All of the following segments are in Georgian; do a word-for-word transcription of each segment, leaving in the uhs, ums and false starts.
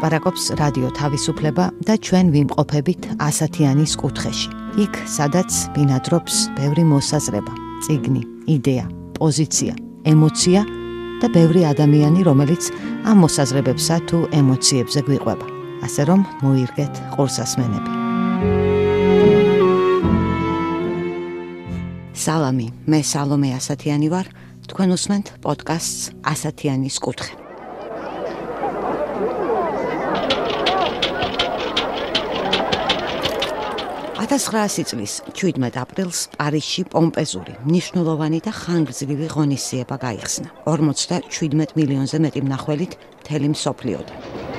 ლაპარაკობს რადიო თავისუფლება და ჩვენ ვიმყოფებით ასათიანის კუთხეში. იქ, სადაც ბინადრობს ბევრი მოსაზრება, წიგნი, იდეა, პოზიცია, ემოცია და ბევრი ადამიანი, რომელიც ამ მოსაზრებებსა თუ ემოციებზე გვიყვება. ასე რომ მოირგეთ ყურსასმენები. სალამი, მე სალომე ასათიანი ვარ, თქვენ უსმენთ პოდკასტს ასათიანის კუთხე. ათას ცხრაასი წლის შვიდმეტ აპრილს პარიზში პომპეზური, მნიშვნელოვანი და ხანგრძლივი ღონისძიება გაიხსნა. ორმოცდაშვიდ მილიონზე მეტი მნახველით მთელი მსოფლიოდან.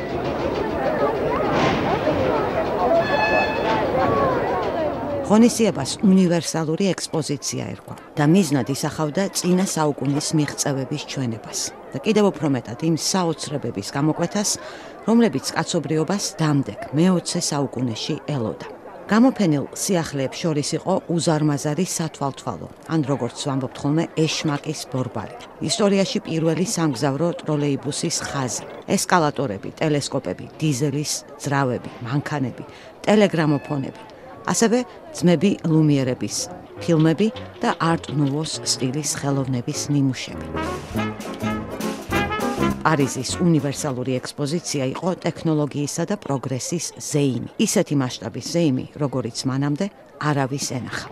ღონისძიებას უნივერსალური ექსპოზიცია ერქვა და მიზნად ისახავდა წინა საუკუნის მიღწევების ჩვენებას და კიდევ უფრო მეტად იმ საოცრებების გამოკვეთას, რომლებიც კაცობრიობას დამდეგ მეოცე საუკუნეში ელოდა. გამოფენილ სიახლეებს შორის იყო უზარმაზარი სათვალთვალო, ან როგორც ვამბობთ ხოლმე, ეშმაკის ბორბალი. ისტორიაში პირველი სამგზავრო ტროლეიბუსის ხაზი, ესკალატორები, ტელესკოპები, დიზელის ძრავები, მანქანები, ტელეგრამოფონები, ასევე ძმები ლუმიერების ფილმები და არტ ნუვოს სტილის ხელოვნების ნიმუშები. პარიზის უნივერსალური ექსპოზიცია იყო ტექნოლოგიისა და პროგრესის ზეიმი. ისეთი მასშტაბის ზეიმი, როგორიც მანამდე არავის ენახა.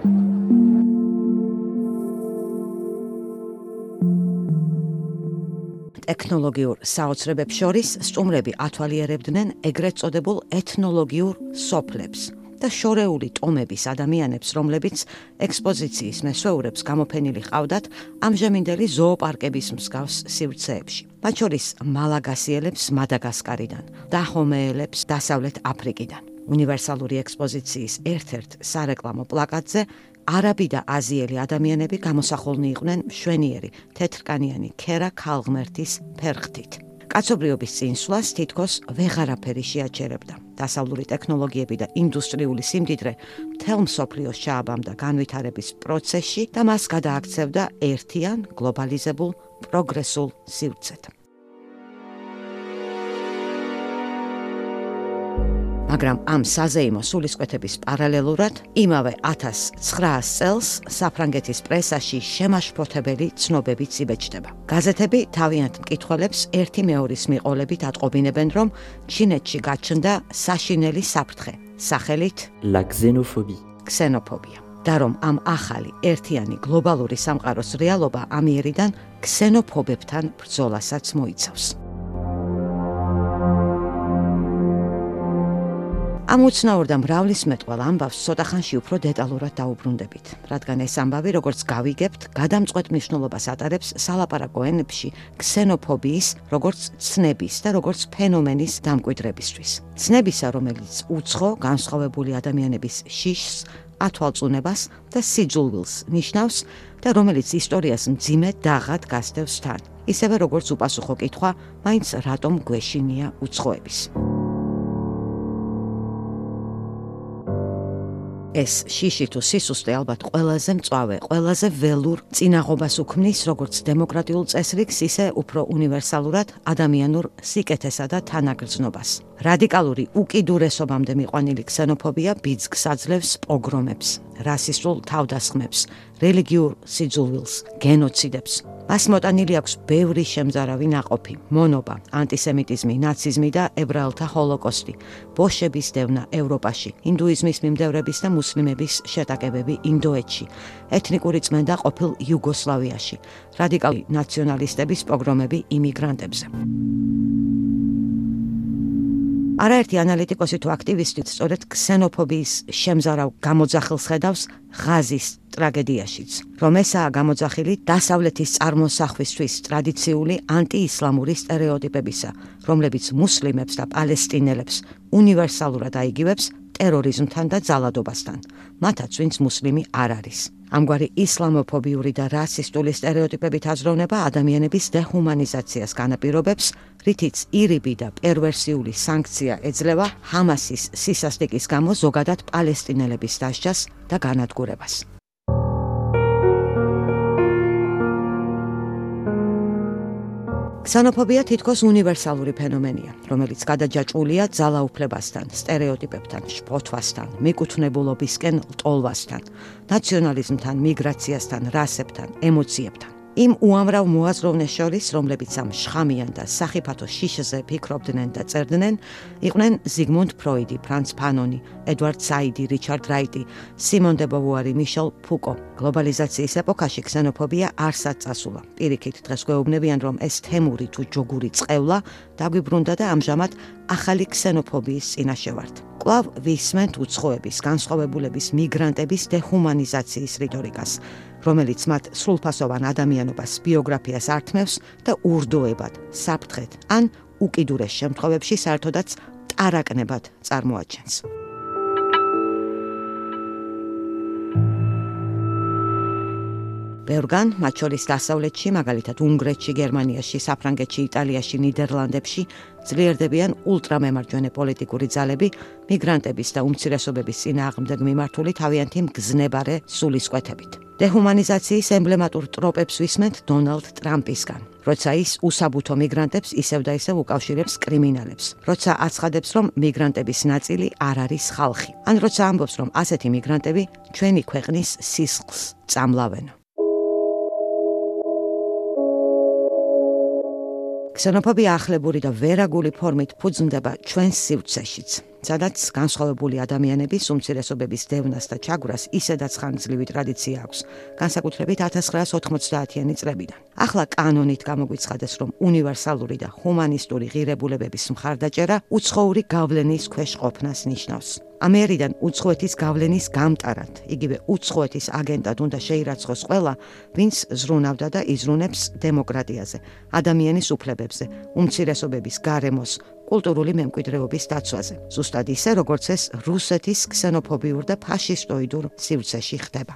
ტექნოლოგიურ საოცრებებს შორის სტუმრები ათვალიერებდნენ ეგრეთ წოდებულ ეთნოლოგიურ სოფლებს და შორეული ტომების ადამიანებს, რომლებიც ექსპოზიციის მესვეურებს გამოფენილი ყავდათ ამჟამინდელი ზოოპარკების მსგავს სივრცეებში. მათ შორის მალაგასიელებს მადაგასკარიდან და ჰომეელებს დასავლეთ აფრიკიდან. უნივერსალური ექსპოზიციის ერთ-ერთ სარეკლამო პლაკატზე არაბი და აზიელი ადამიანები გამოსახულნი იყვნენ მშვენიერი, თეთრკანიანი ქერა ქალღმერთის ფერხთით. კაცობრიობის წინსვლას თითქოს ვეღარაფერი შეაჩერებდა. დასავლური ტექნოლოგიები და ინდუსტრიული სიმდიდრე მთელ მსოფლიოს ჩააბამდა განვითარების პროცესში და მას გადააქცევდა ერთიან, გლობალიზებულ, პროგრესულ სივრცედ. მაგრამ ამ საზეიმო სულისკვეთების პარალელურად იმავე ათას ცხრაასი წელს საფრანგეთის პრესაში შემაშფოთებელი ცნობებიც იბეჭდება. გაზეთები თავიანთ მკითხველებს ერთი მეორის მიყოლებით ატყობინებენ, რომ ჩინეთში გაჩნდა საშინელი საფრთხე, სახელით La xénophobie. ქსენოფობია. და რომ ამ ახალი ერთიანი გლობალური სამყაროს რეალობა ამიერიდან ქსენოფობებთან ბრძოლასაც მოიცავს. ამ უცნაურ და მრავლისმეტყველ ამბავს ცოტა ხანში უფრო დეტალურად დაუბრუნდებით, რადგან ეს ამბავი, როგორც გავიგებთ, გადამწყვეტ მნიშვნელობას ატარებს სალაპარაკო ენებში ქსენოფობიის, როგორც ცნების და როგორც ფენომენის დამკვიდრებისთვის. ცნებისა, რომელიც უცხო, განსხვავებული ადამიანების შიშს, ათვალწუნებას და სიძულვილს ნიშნავს და რომელიც ისტორიას მძიმე დაღად გასდევს თან. ისევე როგორც უპასუხო კითხვა, მაინც რატომ გვეშინია უცხოების. ეს შიში თუ სისუსტე ალბათ ყველაზე მწვავე, ყველაზე ველურ წინაღობას უქმნის როგორც დემოკრატიულ წესრიგს, ისე უფრო უნივერსალურად ადამიანურ სიკეთესა და თანაგრძნობას. რადიკალური უკიდურესობამდე მიყვანილი ქსენოფობია ბიძგს აძლევს პოგრომებს, რასისტულ თავდასხმებს, რელიგიურ სიძულვილს, გენოციდებს. მას მოტანილი აქვს ბევრი შემზარავი ნაყოფი, მონობა, ანტისემიტიზმი, ნაციზმი და ებრაელთა ჰოლოკოსტი, ბოშების დევნა ევროპაში, ინდუიზმის მიმდევრების და მუსლიმების შეტაკებები ინდოეთში, ეთნიკური წმენდა ყოფილ იუგოსლავიაში, რადიკალური ნაციონალისტების პოგრომები იმიგრანტებზე. არაერთი ანალიტიკოსი თუ აქტივისტი სწორედ ქსენოფობიის შემზარავ გამოძახილს ხედავს ღაზის ტრაგედიაშიც, რომ ესაა გამოძახილი დასავლეთის წარმოსახვისთვის ტრადიციული ანტიისლამური სტერეოტიპებისა, რომლებიც მუსლიმებს და პალესტინელებს უნივერსალურად აიგივებს ტერორიზმთან და ძალადობასთან, მათაც ვინც მუსლიმი არ არის. ამგვარი ისლამოფობიური და რასისტული სტერეოტიპებით აზროვნება ადამიანების დეჰუმანიზაციას განაპირობებს, რითიც ირიბი და პერვერსიული სანქცია ეძლევა ჰამასის სისასტიკის გამო ზოგადად პალესტინელების დასჯას და განადგურებას. ქსენოფობია თითქოს უნივერსალური ფენომენია, რომელიც გადაჯაჭვულია ძალაუფლებასთან, სტერეოტიპებთან, შფოთვასთან, მიკუთვნებულობისკენ ლტოლვასთან, ნაციონალიზმთან, მიგრაციასთან, რასებთან, ემოციებთან. იმ უამრავ მოაზროვნეს შორის, რომლებიც ამ შხამიან და სახიფათო შიშზე ფიქრობდნენ და წერდნენ, იყვნენ ზიგმუნდ ფროიდი, ფრანც ფანონი, ედვარდ საიდი, რიჩარდ რაიტი, სიმონ დე ბოვუარი, მიშელ ფუკო. გლობალიზაციის ეპოქაში ქსენოფობია არსად წასულა. პირიქით, დღეს გვეუბნებიან, რომ ეს თემური თუ ჯოგური წყევლა დაგვიბრუნდა და ამჟამად ახალი ქსენოფობიის წინაშე ვართ. კვლავ ვისმენთ უცხოების, განსხვავებულების, მიგრანტების დეჰუმანიზაციის რიტორიკას, რომელიც მათ სრულფასოვან ადამიანობას ბიოგრაფიას ართმევს და ურდოებად, საფრთხეთ ან უკიდურეს შემთხვევებში საერთოდაც ტარაკნებად წარმოაჩენს. ბევრგან, მათ შორის დასავლეთში, მაგალითად უნგრეთში, გერმანიაში, საფრანგეთში, იტალიაში, ნიდერლანდებში ძლიერდებიან ულტრამემარჯვენე პოლიტიკური ძალები მიგრანტების და უმცირესობების წინააღმდეგ მიმართული თავიანთი მგზნებარე სულისკვეთებით. დეჰუმანიზაციის ემბლემატურ ტროპებს ვისმენთ დონალდ ტრამპისგან, როცა ის უსაბუთო მიგრანტებს ისევ და ისევ უკავშირებს კრიმინალებს, როცა აცხადებს, რომ მიგრანტების ნაწილი არ არის ხალხი, ან როცა ამბობს, რომ ასეთი მიგრანტები ჩვენი ქვეყნის სისხლს წამლავენ. ქსენოფობია ახლებური და ვერაგული ფორმით ფუძმდება ჩვენს სივრცეშიც, სადაც განსხვავებული ადამიანების უმცირესობების დევნას და ჩაგვრას ისედაც ხანგრძლივი ტრადიცია აქვს, განსაკუთრებით ათას ცხრაას ოთხმოცდაათიანი წლებიდან. ახლა კანონით გამოგვიცხადეს, რომ უნივერსალური და ჰუმანისტური ღირებულებების მხარდაჭერა უცხოური გავლენის ქვეშ ყოფნას ნიშნავს. ამერიდან უცხოეთის გავლენის გამტარად, იგივე უცხოეთის აგენტად უნდა შეირაცხოს ყველა, ვინც ზრუნავდა და იზრუნებს დემოკრატიაზე, ადამიანის უფლებებზე, უმცირესობების გარემოს, კულტურული მემკვიდრეობის დაცვაზე. ზუსტად ისე, როგორც ეს რუსეთის ქსენოფობიურ და ფაშისტოიდურ სივრცეში ხდება.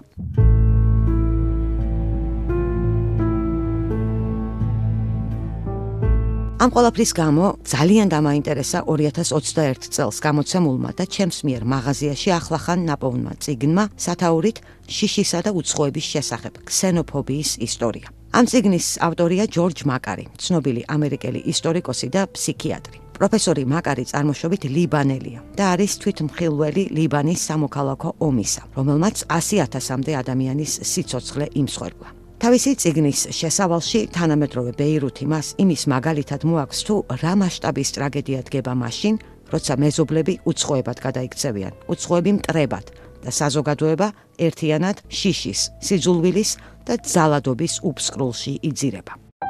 ამ ყველაფრის გამო ძალიან დამაინტერესა ორი ათას ოცდაერთი წელს გამოცემულმა და ჩემს მიერ მაღაზიაში ახლახან ნაპოვნმა წიგნმა სათაურით შიშისა და უცხოების შესახებ ქსენოფობიის ისტორია. ამ წიგნის ავტორია ჯორჯ მაკარი, ცნობილი ამერიკელი ისტორიკოსი და ფსიქიატრი. პროფესორი მაკარი წარმოშობით ლიბანელია და არის თვითმხილველი ლიბანის სამოქალაქო ომისა, რომელმაც ასი ათასამდე ადამიანის სიცოცხლე იმსხვერპლა. თავისი წიგნის შესავალში თანამედროვე ბეირუთი მას იმის მაგალითად მოაქვს, თუ რა მასშტაბის ტრაგედია დგება მაშინ, როცა მეზობლები უცხოებად გადაიქცევიან, უცხოები მტრებად და საზოგადოება ერთიანად შიშის, სიძულვილის და ძალადობის უფსკრულში იძირება.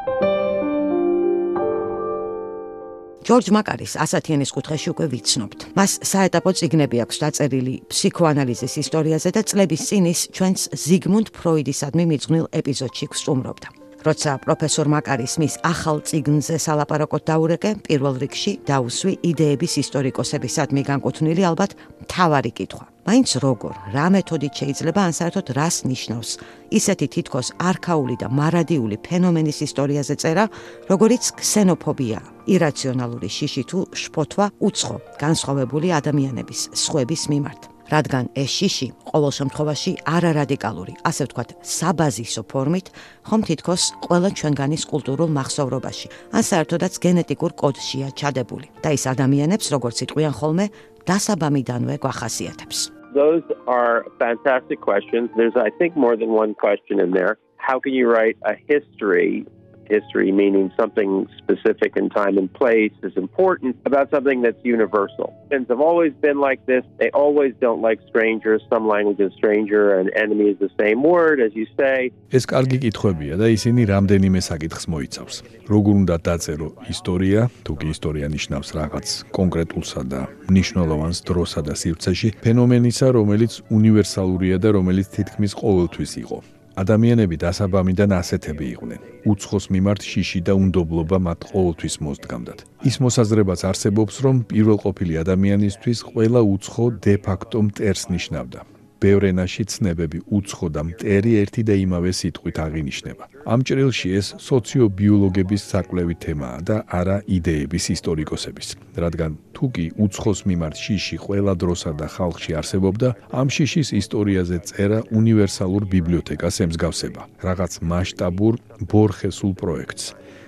ჯორჯ მაკარის ასათიანის კუთხეში უკვე ვიცნობთ. მას საეტაპო წიგნები აქვს დაწერილი ფსიქოანალიზის ისტორიაზე და წლების წინ ის ჩვენს ზიგმუნდ ფროიდისადმი მიძღვნილ ეპიზოდში გვსტუმრობდა. როცა პროფესორ მაკარის მის ახალ წიგნზე სალაპარაკოდ დაურეკე, პირველ რიგში დაუსვი იდეების ისტორიკოსებისადმი განკუთვნილი ალბათ მთავარი კითხვა. მაინც როგორ, რა მეთოდით შეიძლება ან საერთოდ რას ნიშნავს ისეთი თითქოს არქაული და მარადიული ფენომენის ისტორიაზე წერა, როგორიც ქსენოფობია, ირაციონალური შიში თუ შფოთვა უცხო, განსხვავებული ადამიანების, სხვების მიმართ. რადგან ეს შიში ყოველ შემთხვევაში არარადიკალური, ასე ვთქვათ, საბაზისო ფორმით, ხომ თითქოს ყველა ჩვენგანის კულტურულ მახსოვრობაში, ან საერთოდაც გენეტიკურ კოდშია ჩადებული და ის ადამიანებს, როგორც იტყვიან ხოლმე, დასაბამიდანვე გვახასიათებს. Those are fantastic questions. There's, I think, more than one question in there. How can you write a history? History meaning something specific in time and place is important about something that's universal. Humans have always been like this. They always don't like strangers. Some languages, stranger and enemy is the same word, as you say. ეს კარგი კითხვებია და ისინი რამდენიმე საკითხს მოიცავს. როგორ უნდა დაწერო ისტორია, თუ კი ისტორია ნიშნავს რაღაც კონკრეტულსა და მნიშვნელოვანს დროსა და სივრცეში, ფენომენისა, რომელიც უნივერსალურია და რომელიც თითქმის ყოველთვის იყო. ადამიანები დასაბამიდან ასეთები იყვნენ. უცხოს მიმართ შიში და უნდობლობა მათ ყოველთვის მოსდგამდათ. ის მოსაზრებაც არსებობს, რომ პირველყოფილი ადამიანისთვის ყველა უცხო დე-ფაქტო მტერს ნიშნავდა. ბევრ ენაში ცნებები უცხო და მტერი ერთი და იმავე სიტყვით აღინიშნება. ამ ჭრილში ეს სოციობიოლოგების საკვლევი თემაა და არა იდეების ისტორიკოსების. რადგან თუ კი უცხოს მიმართ შიში ყველა დროსა და ხალხში არსებობდა, ამ შიშის ისტორიაზე წერა უნივერსალურ ბიბლიოთეკას ემსგავსება, რაღაც მასშტაბურ ბორხესულ პროექტს.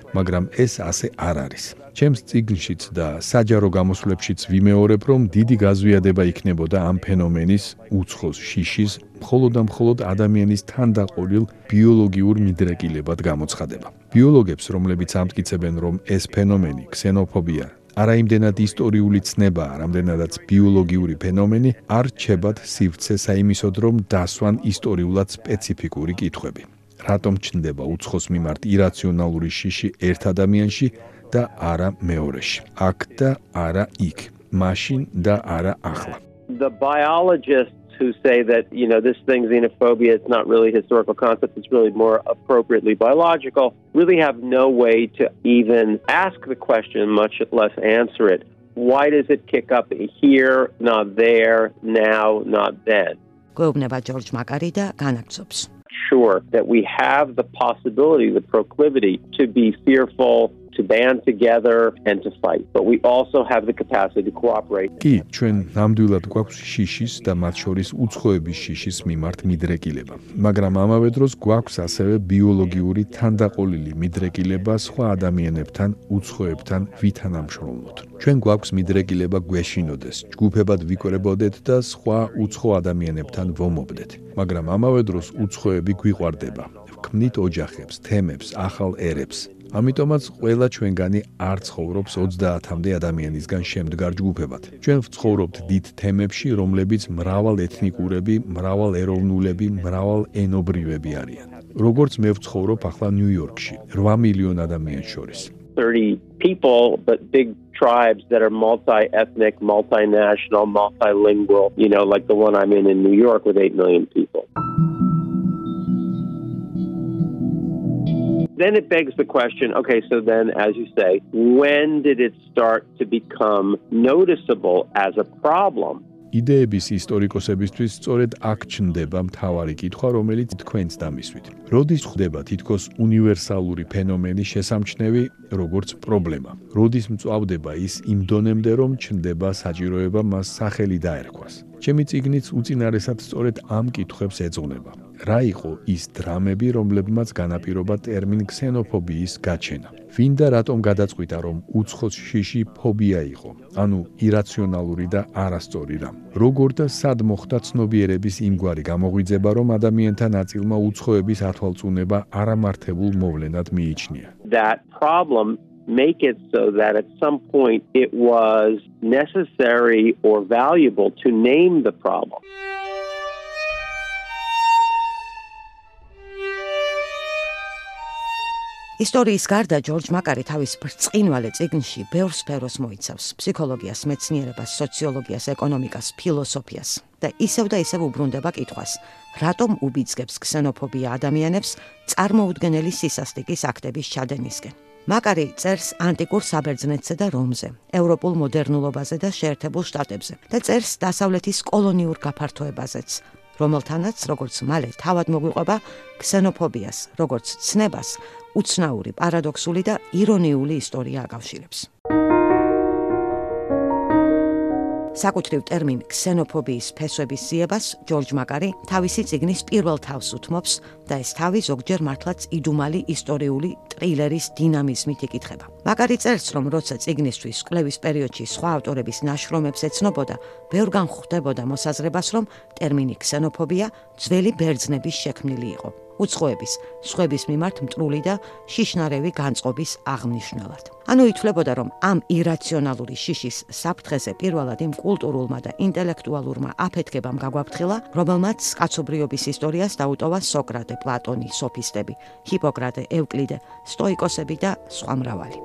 მაგრამ ეს ასე არ არის. ჩემს წიგნშიც და საჯარო გამოსვლებშიც ვიმეორებ, რომ დიდი გაზვიადება იქნებოდა ამ ფენომენის, უცხოს შიშის, მხოლოდ და მხოლოდ ადამიანის თანდაყოლილ ბიოლოგიურ მიდრეკილებად გამოცხადება. ბიოლოგებს, რომლებიც ამტკიცებენ, რომ ეს ფენომენი, ქსენოფობია, არა იმდენად ისტორიული ცნებაა, რამდენადაც ბიოლოგიური ფენომენი, არ რჩებათ სივრცე საიმისოდ, რომ დასვან ისტორიულად სპეციფიკური კითხვები. რატომ ჩნდება უცხოს მიმართ ირაციონალური შიში ერთ ადამიანში და არა მეორეში? აქ და არა იქ, მაშინ და არა ახლა. The biologists who say that, you know, this thing, xenophobia, it's not really a historical concept, it's really more appropriately biological, really have no way to even ask the question, much less answer it. Why does it kick up here, not there, now, not then? გვეუბნება ჯორჯ მაკარი და განაგრძობს. Sure that we have the possibility, the proclivity to be fearful, to band together and to fight, but we also have the capacity to cooperate. კი, ჩვენ ნამდვილად გვაქვს შიშის და მათ შორის უცხოების შიშის მიმართ მიდრეკილება, მაგრამ ამავე დროს გვაქვს ასევე ბიოლოგიური თანდაყოლილი მიდრეკილება სხვა ადამიანებთან, უცხოებთან ვითანამშრომლოთ. ჩვენ გვაქვს მიდრეკილება გვეშინოდეს, ჯგუფებად ვიკრებოდეთ და სხვა უცხო ადამიანებთან ვომობდეთ, მაგრამ ამავე დროს უცხოები გვიყვარდება. ვქმნით ოჯახებს, თემებს, ახალ ერებს. ამიტომაც ყველა ჩვენგანი არ ცხოვრობს ოცდაათამდე ადამიანისგან შემდგარ ჯგუფებად. ჩვენ ვცხოვრობთ დიდ თემებში, რომლებიც მრავალეთნიკურები, მრავალეროვნულები, მრავალენობრივები არიან. როგორც მე ვცხოვრობ ახლა ნიუ-იორკში, რვა მილიონ ადამიანს შორის. thirty people, but big tribes that are multi-ethnic, multinational, multilingual, you know, like the one I'm in in New York with eight million people. Then it begs the question, okay, so then, as you say, when did it start to become noticeable as a problem? იდეების ისტორიკოსებისთვის სწორედ აქ ჩნდება მთავარი კითხვა, რომელიც თქვენს დამისვით. როდის ხდება თითქოს უნივერსალური ფენომენი შესამჩნევი, როგორც პრობლემა? როდის მწვავდება ის იმ დონემდე, რომ ჩნდება საჭიროება მას სახელი დაერქვას? ჩემი წიგნიც უწინარესად სწორედ ამ კითხვებს ეძღვნება. რა იყო ის დრამები, რომლებმაც განაპირობა ტერმინ ქსენოფობიის გაჩენა? ვინ და რატომ გადაწყვიტა, რომ უცხოს შიში ფობია იყო, ანუ ირაციონალური და არასწორი რამ? როგორ და სად მოხდა ცნობიერების იმგვარი გამოღვიძება, რომ ადამიანთა ნაწილმა უცხოების ათვალწუნება არამართებულ მოვლენად მიიჩნია? That problem make it so that at some point it was necessary or valuable to name the problem. ისტორიის გარდა ჯორჯ მაკარი თავის ბრწყინვალე წიგნში ბევრ სფეროს მოიცავს: ფსიქოლოგიას, მეცნიერებას, სოციოლოგიას, ეკონომიკას, ფილოსოფიას და ისევ და ისევ უბრუნდება კითხვას, რატომ უბიძგებს ქსენოფობია ადამიანებს წარმოუდგენელი სისასტიკის აქტების ჩადენისკენ. მაკარი წერს ანტიკურ საბერძნეთზე და რომზე, ევროპულ მოდერნულობაზე და შეერთებულ შტატებზე და წერს დასავლეთის კოლონიურ გაფართოებაზეც, რომელთანაც, როგორც მალე თავად მოგვიყვება, ქსენოფობიას, როგორც ცნებას, უცნაური, პარადოქსული და ირონიული ისტორია აკავშირებს. საკუთრივ ტერმინ ქსენოფობიის ფესვების ძიებას ჯორჯ მაკარი თავისი წიგნის პირველ თავს უთმობს და ეს თავი ზოგჯერ მართლაც იდუმალი ისტორიული ტრილერის დინამიზმით იკითხება. მაკარი წერს, რომ როცა წიგნისთვის კვლევის პერიოდში სხვა ავტორების ნაშრომებს ეცნობოდა, ბევრგან ხვდებოდა მოსაზრებას, რომ ტერმინი ქსენოფობია ძველი ბერძნების შექმნილი იყო. უცხოების, სხვების მიმართ მტრული და შიშნარევი განწყობის აღმნიშვნელად. ანუ ითვლებოდა, რომ ამ ირაციონალური შიშის საფრთხეზე პირველად იმ კულტურულმა და ინტელექტუალურმა აფეთქებამ გაგვაფრთხილა, რომელმაც კაცობრიობის ისტორიას დაუტოვა სოკრატე, პლატონი, სოფისტები, ჰიპოკრატე, ევკლიდე, სტოიკოსები და სხვა მრავალი.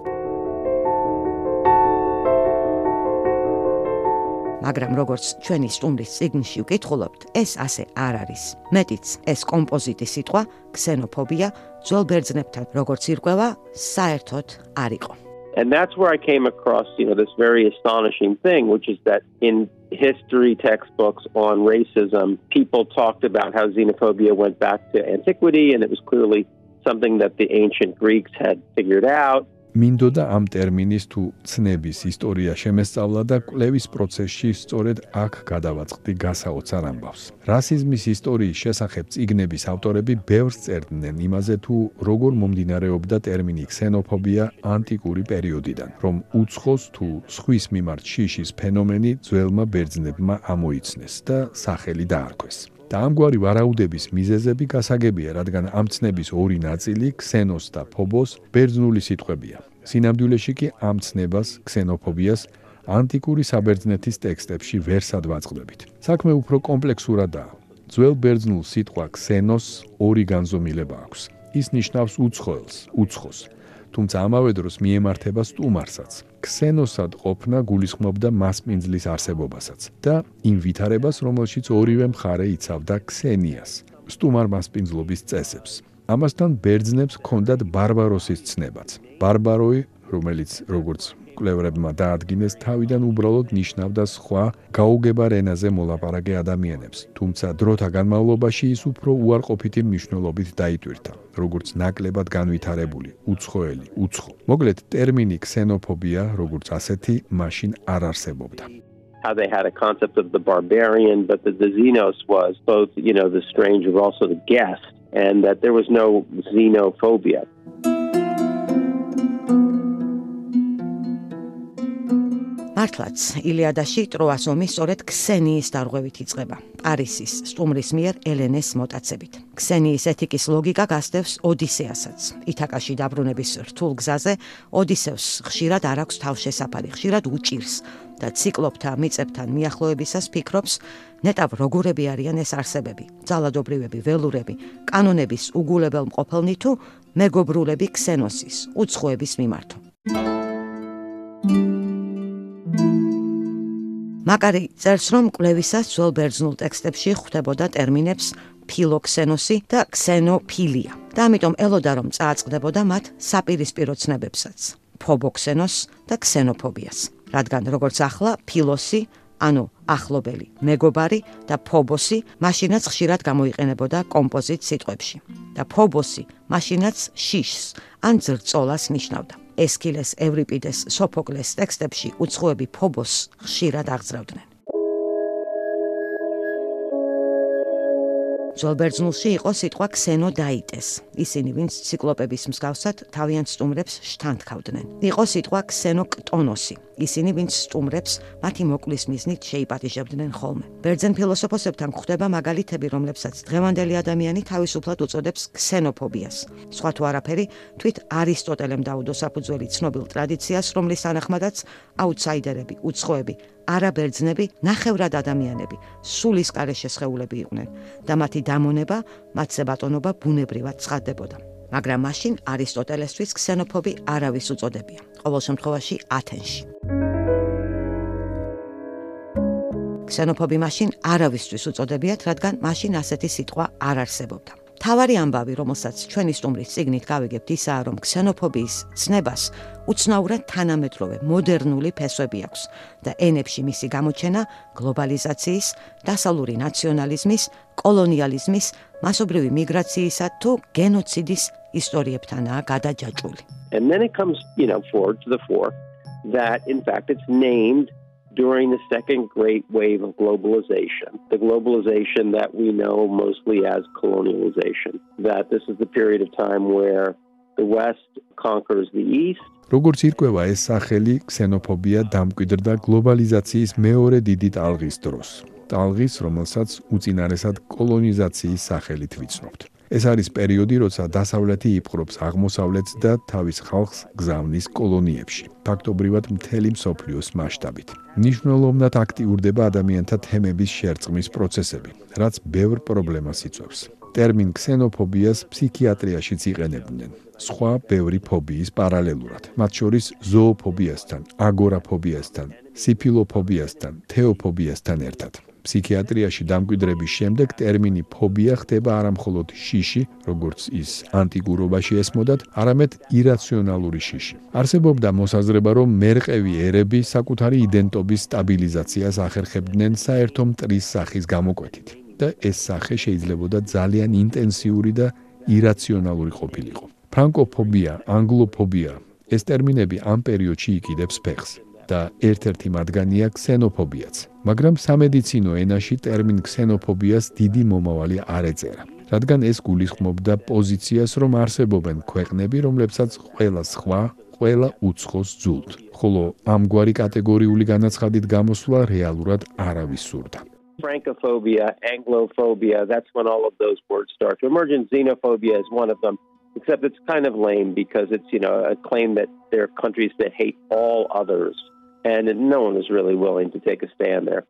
მაგრამ როგორც ჩვენი სტუმრის წიგნში ვკითხულობთ, ეს ასე არ არის. მეტიც, ეს კომპოზიტი სიტყვა, ქსენოფობია, ძველ ბერძნებთან როგორც ირკვევა, საერთოდ არ იყო. And that's where I came across, you know, this very astonishing thing, which is that in history textbooks on racism, people talked about how xenophobia went back to antiquity, and it was clearly something that the ancient Greeks had figured out. მინდოდა ამ ტერმინის თუ ცნების ისტორია შემესწავლა და კვლევის პროცესში სწორედ აქ გადავაწყდი გასაოცარ ამბავს. რასიზმის ისტორიის შესახებ წიგნების ავტორები ბევრს წერდნენ იმაზე თუ როგორ მომდინარეობდა ტერმინი ქსენოფობია ანტიკური პერიოდიდან, რომ უცხოს თუ სხვის მიმართ შიშის ფენომენი ძველმა ბერძნებმა ამოიცნეს და სახელი დაარქვეს. და ამგვარი ვარაუდების მიზეზები გასაგებია, რადგან ამ ცნების ორი ნაწილი, ქსენოს და ფობოს, ბერძნული სიტყვებია. სინამდვილეში კი ამ ცნებას, ქსენოფობიას, ანტიკური საბერძნეთის ტექსტებში ვერსად ვაწყდებით. საქმე უფრო კომპლექსურადაა. ძველ ბერძნულ სიტყვა ქსენოს ორი განზომილება აქვს. ის ნიშნავს უცხოელს, უცხოს. თუმცა ამავე დროს მიემართება სტუმარსაც. ქსენოსად ყოფნა გულისხმობდა მასპინძლის არსებობასაც და იმ ვითარებას, რომელშიც ორივე მხარე იცავდა ქსენიას, სტუმარ მასპინძლობის წესებს. ამასთან ბერძნებს ჰქონდათ ბარბაროსის ცნებაც. ბარბაროი, რომელიც როგორც კვლევრებმა დაადგინეს, თავიდან უბრალოდ ნიშნავდა სხვა გაუგებარ ენაზე მოლაპარაკე ადამიანებს, თუმცა დროთა განმავლობაში ის უფრო უარყოფითი მნიშვნელობით დაიტვირთა, როგორც ნაკლებად განვითარებული, უცხოელი, უცხო. მოკლედ, ტერმინი ქსენოფობია, როგორც ასეთი, მაშინ არ არსებობდა. How they had a concept of the barbarian, but that the xenos was both, you know, the stranger, but also the guest, and that there was no xenophobia. მართლაც, ილიადაში ტროას ომი სწორედ ქსენიის დარღვევით იწყება. პარისის სტუმრის მიერ ელენეს მოტაცებით. ქსენიის ეთიკის ლოგიკა გასდევს ოდისეასაც. ითაკაში დაბრუნების რთულ გზაზე ოდისევს ხშირად არ აქვს თავშესაფარი, ხშირად უჭირს და ციკლოპთა მიწებთან მიახლოებისას ფიქრობს, ნეტავ როგორები არიან ეს არსებები, ძალადობრივები, ველურები, კანონების უგულებელმყოფელნი თუ მეგობრულები ქსენოსის, უცხოების მიმართო. მაკარი წერს, რომ კვლევისას ძველ ბერძნულ ტექსტებში ხვდებოდა ტერმინებს ფილოქსენოსი და ქსენოფილია და ამიტომ ელოდა, რომ წააწყდებოდა მათ საპირისპირო ცნებებსაც, ფობოქსენოს და ქსენოფობიას, რადგან როგორც ახლა ფილოსი, ანუ ახლობელი, მეგობარი და ფობოსი მაშინაც ხშირად გამოიყენებოდა კომპოზიტ სიტყვებში და ფობოსი მაშინაც შიშს ან ძრწოლას ნიშნავდა. ესქილეს, ევრიპიდეს, სოფოკლეს ტექსტებში უცხოები ფობოს ხშირად აღძრავდნენ. ძველ ბერძნულში იყო სიტყვა ქსენოდაიტეს. ისინი, ვინც ციკლოპების მსგავსად თავიანთ სტუმრებს შთანთქავდნენ. იყო სიტყვა ქსენოქტონოსი. ისინი, ვინც სტუმრებს მათი მოკლის მიზნით შეიპატიჟებდნენ ხოლმე. ბერძენ ფილოსოფოსებთან გვხვდება მაგალითები, რომლებსაც დღევანდელი ადამიანი თავისუფლად უწოდებს ქსენოფობიას. სხვა თუ არაფერი, თვით არისტოტელემ დაუდო საფუძველი ცნობილ ტრადიციას, რომლის თანახმადაც აუთსაიდერები, უცხოები, არაბერძნები, ნახევრად ადამიანები, სულისკარეშე სხეულები იყვნენ და მათი დამონება, მათზე ბატონობა ბუნებრივად ცხადდებოდა. მაგრამ მაშინ არისტოტელესთვის ქსენოფობი არავის უწოდებია, ყოველ შემთხვევაში ათენში. ქსენოფობი მაშინ არავისთვის უწოდებიათ, რადგან მაშინ ასეთი სიტყვა არ არსებობდა. თავარი ამბავი, რომელსაც ჩვენი სტუმრის წიგნით გავიგებთ, ისაა, რომ ქსენოფობიის ცნებას უცნაურად თანამედროვე მოდერნული ფესვები აქვს და ენებში მისი გამოჩენა გლობალიზაციის, დასავლური ნაციონალიზმის, კოლონიალიზმის, მასობრივი მიგრაციისა თუ გენოციდის ისტორიებთანაა გადაჯაჭვული. And then it comes, you know, forward to the fore that in fact it's named during the second great wave of globalization, the globalization that we know mostly as colonialization, that this is the period of time where the West conquers the East. როგორც ირკვევა, ეს სახელი ქსენოფობია დამკვიდრდა გლობალიზაციის მეორე დიდი ტალღის დროს. ტალღის, რომელსაც უწინარესად კოლონიზაციის სახელით ვიცნობთ. ეს არის პერიოდი, როცა დასავლეთი იპყრობს აღმოსავლეთს და თავის ხალხს გზავნის კოლონიებში, ფაქტობრივად მთელი მსოფლიოს მასშტაბით. მნიშვნელოვნად აქტიურდება ადამიანთა თემების შერწყმის პროცესები, რაც ბევრ პრობლემას იწვევს. ტერმინ ქსენოფობიას ფსიქიატრიაშიც იყენებდნენ, სხვა ბევრი ფობიის პარალელურად, მათ შორის ზოოფობიასთან, აგორაფობიასთან, სიფილოფობიასთან, თეოფობიასთან ერთად. ფსიქიატრიაში დამკვიდრების შემდეგ ტერმინი ფობია ხდება არამხოლოდ შიში, როგორც ის ანტიკურობაში ესმოდათ, არამედ ირაციონალური შიში. არსებობდა მოსაზრება, რომ მერყევი ერები საკუთარი იდენტობის სტაბილიზაციას ახერხებდნენ საერთო მტრის სახის გამოკვეთით და ეს სახე შეიძლებოდა ძალიან ინტენსიური და ირაციონალური ყოფილიყო. ფრანკოფობია, ანგლოფობია, ეს ტერმინები ამ პერიოდში იკიდებს ფეხს და ერთ-ერთი მათგანია ქსენოფობიაც. მაგრამ სამედიცინო ენაში ტერმინ ქსენოფობიას დიდი მომავალი არ ეწერა. რადგან ეს გულისხმობდა პოზიციას, რომ არსებობენ ქვეყნები, რომლებსაც ყველა სხვა, ყველა უცხოს ძულთ. ხოლო ამგვარი კატეგორიული განაცხადით გამოსვლა რეალურად არავის სურდა. Francophobia, Anglophobia, that's when all of those words start to emerge, and xenophobia is one of them, except it's kind of lame because it's, you know, a claim that there are countries that hate all others, and no one is really willing to take a stand there.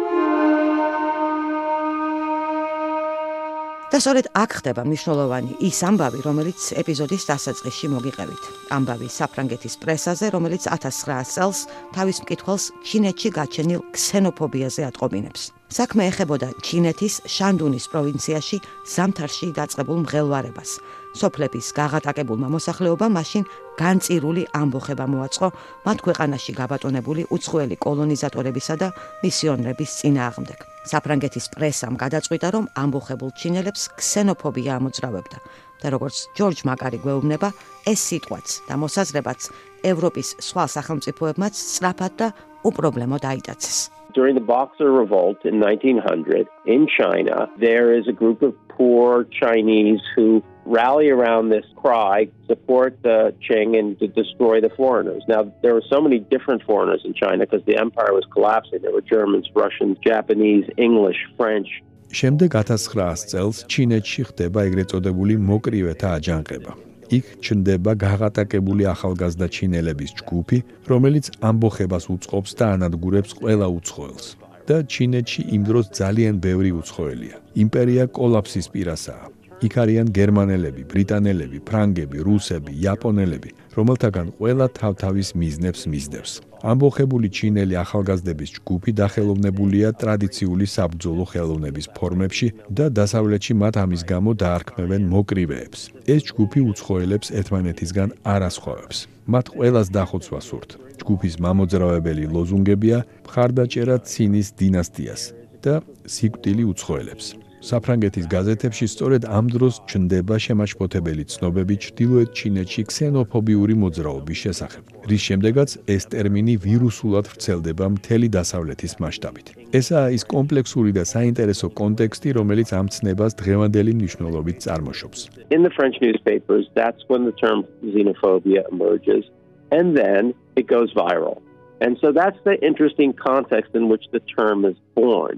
და სწორედ აქ ხდება მნიშვნელოვანი ის ამბავი, რომელიც ეპიზოდის დასაწყისში მოგიყევით. ამბავი საფრანგეთის პრესაზე, რომელიც ათას ცხრაას წელს თავის მკითხველს ჩინეთში გაჩენილ ქსენოფობიაზე ატყობინებს. საქმე ეხებოდა ჩინეთის შანდუნის პროვინციაში ზამთარში დაწყებულ მღელვარებას. სოფლების გაღატაკებულმა მოსახლეობამ მაშინ განწირული ამბოხება მოაწყო მათ ქვეყანაში გაბატონებული უცხოელი კოლონიზატორებისა და მისიონერების წინააღმდეგ. საფრანგეთის პრესამ გადაწყვიტა, რომ ამბოხებულ ჩინელებს ქსენოფობია ამოძრავებდა და როგორც ჯორჯ მაკარი გვეუბნება, ეს სიტყვაც და მოსაზრებაც ევროპის სხვა სახელმწიფოებმაც სწრაფად და უპრობლემოდ აიტაცეს. During the Boxer Revolt in nineteen hundred in China, there is a group of poor Chinese who rally around this cry, support the Qing and to destroy the foreigners. Now, there were so many different foreigners in China because the empire was collapsing. There were Germans, Russians, Japanese, English, French. შემდეგ ათას ცხრაას წელს ჩინეთში ხდება ეგრეთ წოდებული მოკრივეთა აჯანყება. იქ ჩნდება გაღატაკებული ახალგაზრდა ჩინელების ჯგუფი, რომელიც ამბოხებას უწყობს და ანადგურებს ყველა უცხოელს. და ჩინეთში იმ დროს ძალიან ბევრი უცხოელია. იმპერია კოლაფსის პირასაა. იქ არიან გერმანელები, ბრიტანელები, ფრანგები, რუსები, იაპონელები, რომელთაგან ყველა თავ-თავის მიზნებს მისდევს. ამბოხებული ჩინელი ახალგაზრდების ჯგუფი დახელოვნებულია ტრადიციული საბრძოლო ხელოვნების ფორმებში და დასავლეთში მათ ამის გამო დაარქმევენ მოკრივეებს. ეს ჯგუფი უცხოელებს ერთმანეთისგან არ ასხვავებს. მათ ყველას დახოცვა სურთ. ჯგუფის მამოძრავებელი ლოზუნგებია მხარდაჭერა ცინის დინასტიას და სიკვდილი უცხოელებს. საფრანგეთის გაზეთებში სწორედ ამ დროს ჩნდება შემაშფოთებელი ცნობები ჩრდილოეთ ჩინეთში ქსენოფობიური მოძრაობის შესახებ, რის შემდეგაც ეს ტერმინი ვირუსულად ვრცელდება მთელი დასავლეთის მასშტაბით. ესაა ის კომპლექსური და საინტერესო კონტექსტი, რომელიც ამ ცნებას დღევანდელი მნიშვნელობით წარმოშობს. In the French newspapers, that's when the term xenophobia emerges, and then it goes viral. And so that's the interesting context in which the term is born.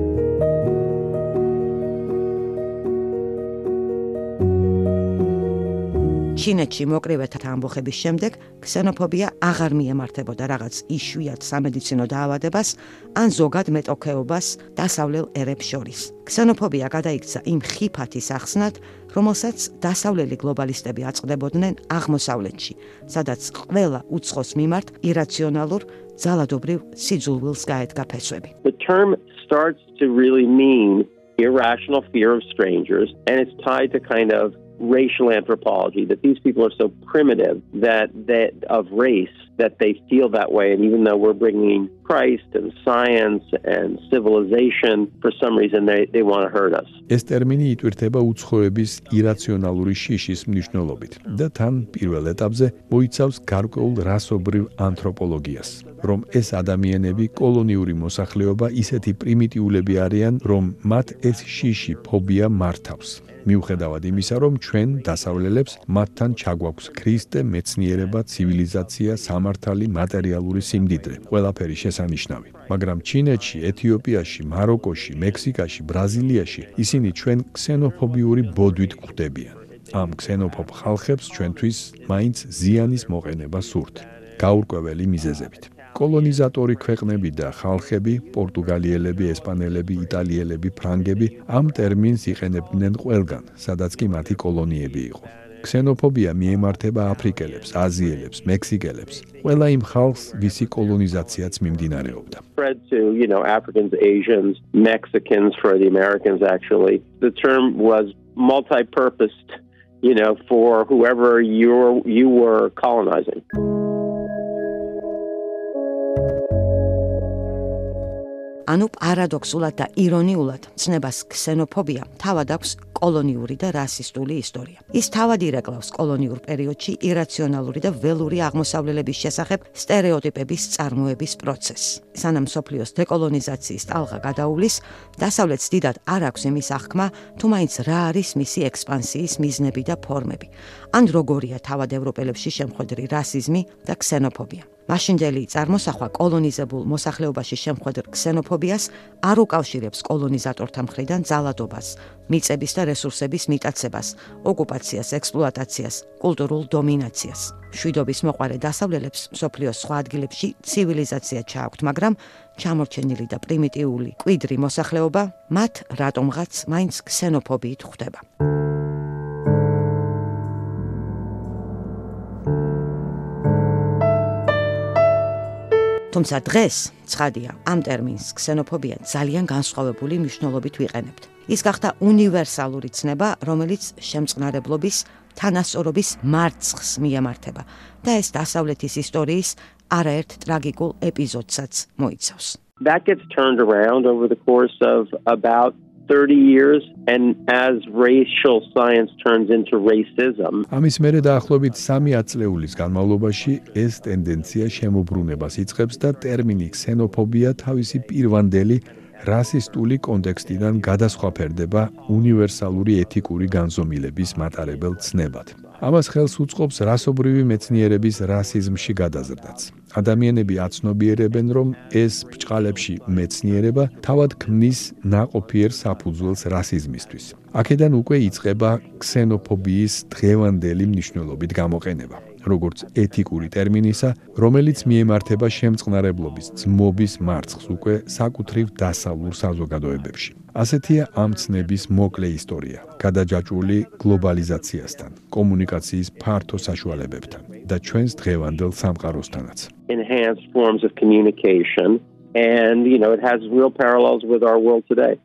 ჩინეთში მოკრივეთა ამბოხების შემდეგ ქსენოფობია აღარ მიემართებოდა რაღაც იშვიათ სამედიცინო დაავადებას ან ზოგად მეტოქეობას დასავლელ ერებს შორის. ქსენოფობია გადაიქცა იმ ხიფათის ახსნად, რომელსაც დასავლელი გლობალისტები აწყდებოდნენ აღმოსავლეთში, სადაც ყველა უცხოს მიმართ ირაციონალურ, ძალადობრივ სიძულვილს გაედგა ფესვები. The term starts to really mean irrational fear of strangers, and it's tied to kind of racial anthropology, that these people are so primitive that that of race that they feel that way, and even though we're bringing Christ and science and civilization, for some reason they they want to hurt us. ეს ტერმინი იტვირთება უცხოების ირაციონალური შიშის მნიშვნელობით და თან პირველ ეტაპზე მოიცავს გარკვეულ რასობრივ ანთროპოლოგიას, რომ ეს ადამიანები კოლონიური მოსახლეობა ისეთი პრიმიტიულები არიან, რომ მათ ეს შიში ფობია მართავს. მიუხედავად იმისა, რომ ჩვენ დასავლელებს მათთან ჩაგვაქვს ქრისტე, მეცნიერება, ცივილიზაცია, სამართალი, მატერიალური სიმდიდრე, ყველაფერი შესანიშნავი. მაგრამ ჩინეთში, ეთიოპიაში, მაროკოში, მექსიკაში, ბრაზილიაში ისინი ჩვენ ქსენოფობიური ბოდვით გვხვდებიან. ამ ქსენოფობ ხალხებს ჩვენთვის მაინც ზიანის მოყენება სურთ, გაურკვეველი მიზეზებით. კოლონიზატორი ქვეყნები და ხალხები, პორტუგალიელები, ესპანელები, იტალიელები, ფრანგები ამ ტერმინს იყენებდნენ ყველგან, სადაც კი მათი კოლონიები იყო. ქსენოფობია მიემართება აფრიკელებს, აზიელებს, მექსიკელებს, ყველა იმ ხალხს, ვისი კოლონიზაციაც მიმდინარეობდა. Spread to, you know, Africans, Asians, Mexicans for the Americans actually. The term was multi-purposed, you know, for whoever you were, you were colonizing. ანუ პარადოქსულად და ირონიულად ცნებას ქსენოფობია თავად აქვს კოლონიური და რასისტული ისტორია. ის თავად ირეკლავს კოლონიურ პერიოდში ირაციონალური და ველური აღმოსავლელების შესახებ სტერეოტიპების წარმოების პროცესს. სანამ მსოფლიოს დეკოლონიზაციის ტალღა გადაუვლის, დასავლეთს დიდად არ აქვს იმის აღქმა, თუ მაინც რა არის მისი ექსპანსიის მიზნები და ფორმები. ან როგორია თავად ევროპელებში შემხვედრი რასიზმი და ქსენოფობია. მაშინდელი წარმოსახვა კოლონიზებულ მოსახლეობაში შემხვედრ ქსენოფობიას არ უკავშირებს კოლონიზატორთა მხრიდან ძალადობას, მიწების და რესურსების მიტაცებას, ოკუპაციას, ექსპლუატაციას, კულტურულ დომინაციას. შვიდობის მოყარე დასავლელებს მსოფლიოს სხვა ადგილებში ცივილიზაცია ჩააქვთ, მაგრამ ჩამორჩენილი და პრიმიტიული კვიდრი მოსახლეობა მათ რატომღაც მაინც ქსენოფობიით ხვდება. თუმცა დღეს, ცხადია, ამ ტერმინს ქსენოფობია ძალიან განსხვავებული მნიშვნელობით ვიყენებთ. ის გახდა უნივერსალური ცნება, რომელიც შემწყნარებლობის, თანასწორობის მარცხს მიემართება და ეს დასავლეთის ისტორიის არაერთ ტრაგიკულ ეპიზოდსაც მოიცავს. That gets turned around over the course of about thirty years, and as racial science turns into racism. ამის მერე დაახლოებით სამი ათწლეულის განმავლობაში ეს ტენდენცია შემოbrunებას იწყებს და ტერმინი ქსენოფობია თავისი პირვანდელი რასისტული კონტექსტიდან გადასხვაფერდება უნივერსალური ეთიკური განზომილების მატარებელ ცნებად. ამას ხელს უწყობს რასობრივი მეცნიერების რასიზმში გადაზრდაც. ადამიანები აცნობიერებენ, რომ ეს ბრჭყალებში მეცნიერება თავად ქმნის ნაყოფიერ საფუძველს რასიზმისთვის. აქედან უკვე იწყება ქსენოფობიის დღევანდელი მნიშვნელობით გამოყენება, როგორც ეთიკური ტერმინისა, რომელიც მიემართება შემწყნარებლობის ძმობის მარცხს უკვე საკუთრივ დასავლურ საზოგადოებებში. ასეთია ამ ცნების მოკლე ისტორია, გადაჯაჭვული გლობალიზაციასთან, კომუნიკაციის ფართო საშუალებებთან და ჩვენს დღევანდელ სამყაროსთანაც. Enhanced forms of communication, and you know it has real parallels with our world today.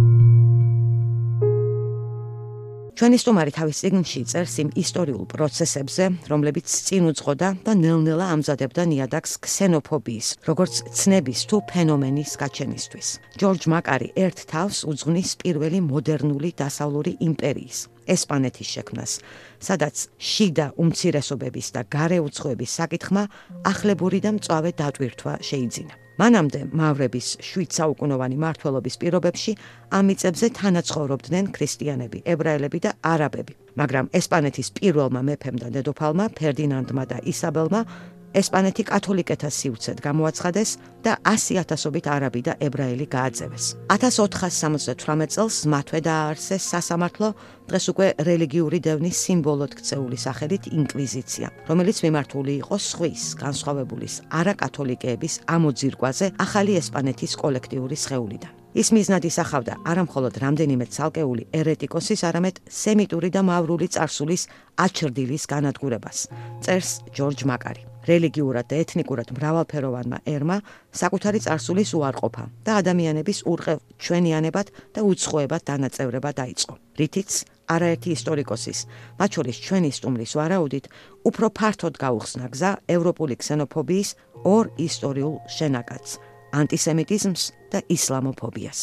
ჩვენი სტუმარი თავის წიგნში წერს იმ ისტორიულ პროცესებზე, რომლებიც წინ უძღოდა და ნელ-ნელა ამზადებდა ნიადაგს ქსენოფობიის, როგორც ცნების თუ ფენომენის გაჩენისთვის. ჯორჯ მაკარი ერთ თავს უძღვნის პირველი მოდერნული დასავლური იმპერიის, ესპანეთის შექმნას, სადაც შიდა უმცირესობების და გარეუცხოების საკითხმა ახლებური და მწვავე დატვირთვა შეიძინა. მანამდე მავრების შვიდ საუკუნოვანი მმართველობის პირობებში ამ მიწებზე თანაცხოვრობდნენ ქრისტიანები, ებრაელები და არაბები, მაგრამ ესპანეთის პირველმა მეფემ და დედოფალმა ფერდინანდმა და ისაბელმა ესპანეთი კათოლიკეთა სივრცედ გამოაცხადეს და ასი ათასობით არაბი და ებრაელი გააძევეს. ათას ოთხას სამოცდათვრამეტ წელს მათვე დააარსეს სასამართლო, დღეს უკვე რელიგიური დევნის სიმბოლოდ ქცეული სახელით ინკვიზიცია, რომელიც მიმართული იყო სხვის, განსხვავებულის, არაკათოლიკეების ამოძირკვაზე ახალი ესპანეთის კოლექტიური სხეულიდან. ის მიზნად ისახავდა არამხოლოდ რამდენიმე ცალკეული ერეტიკოსის, არამედ სემიტური და მავრული წარსულის აჩრდილის განადგურებას, წერს ჯორჯ მაკარი. რელიგიურად და ეთნიკურად მრავალფეროვანმა ერმა საკუთარი წარსულის უარყოფა და ადამიანების ურყევ ჩვენიანებად და უცხოებად დანაწევრება დაიწყო, რითიც არაერთი ისტორიკოსის, მათ შორის ჩვენი სტუმრის ვარაუდით, უფრო ფართოდ გაუხსნა გზა ევროპული ქსენოფობიის ორ ისტორიულ შენაკადს, ანტისემიტიზმს და ისლამოფობიას.